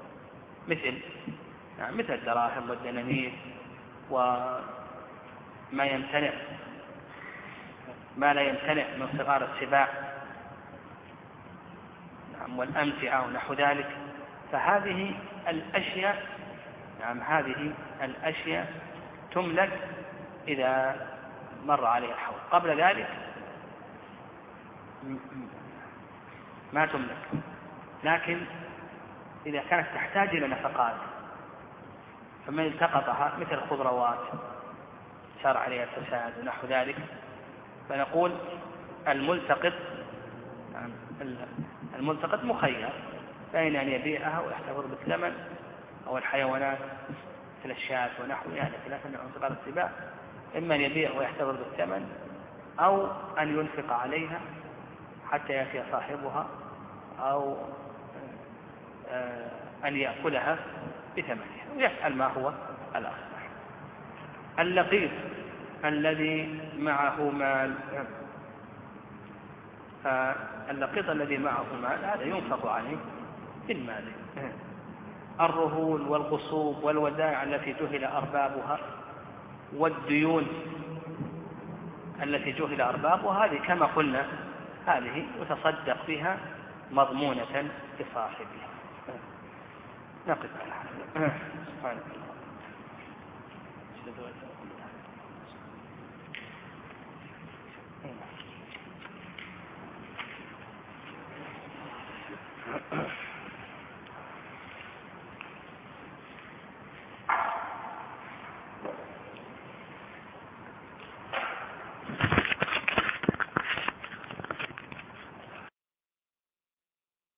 مثل الدراهم والدنانير وما يمتنع، ما لا يمتنع من صغار السباع، والأمتعة ونحو ذلك. فهذه الأشياء، نعم هذه الأشياء تملك إذا مر عليها الحول، قبل ذلك ما تملك. لكن إذا كانت تحتاج إلى نفقات فمن التقطها مثل الخضروات صار عليها الفساد ونحو ذلك، فنقول الملتقط مخير بين أن يبيعها ويحتفظ بالثمن، أو الحيوانات مثل الشاة ونحوها خلافا عن صغار السباع، إما أن يبيع ويحتفظ بالثمن، أو أن ينفق عليها حتى يأتي صاحبها، أو أن يأكلها بثمنها، ويفعل ما هو الأصلح. اللقيط الذي معه مال، اللقيط الذي معه مال هذا ينفق عليه بالمال. الرهون والغصوب والودائع التي جهل أربابها، والديون التي جهل أربابها، هذه كما قلنا هذه يتصدق بها مضمونة لصاحبها. نقف على هذا. سبحانك اللهم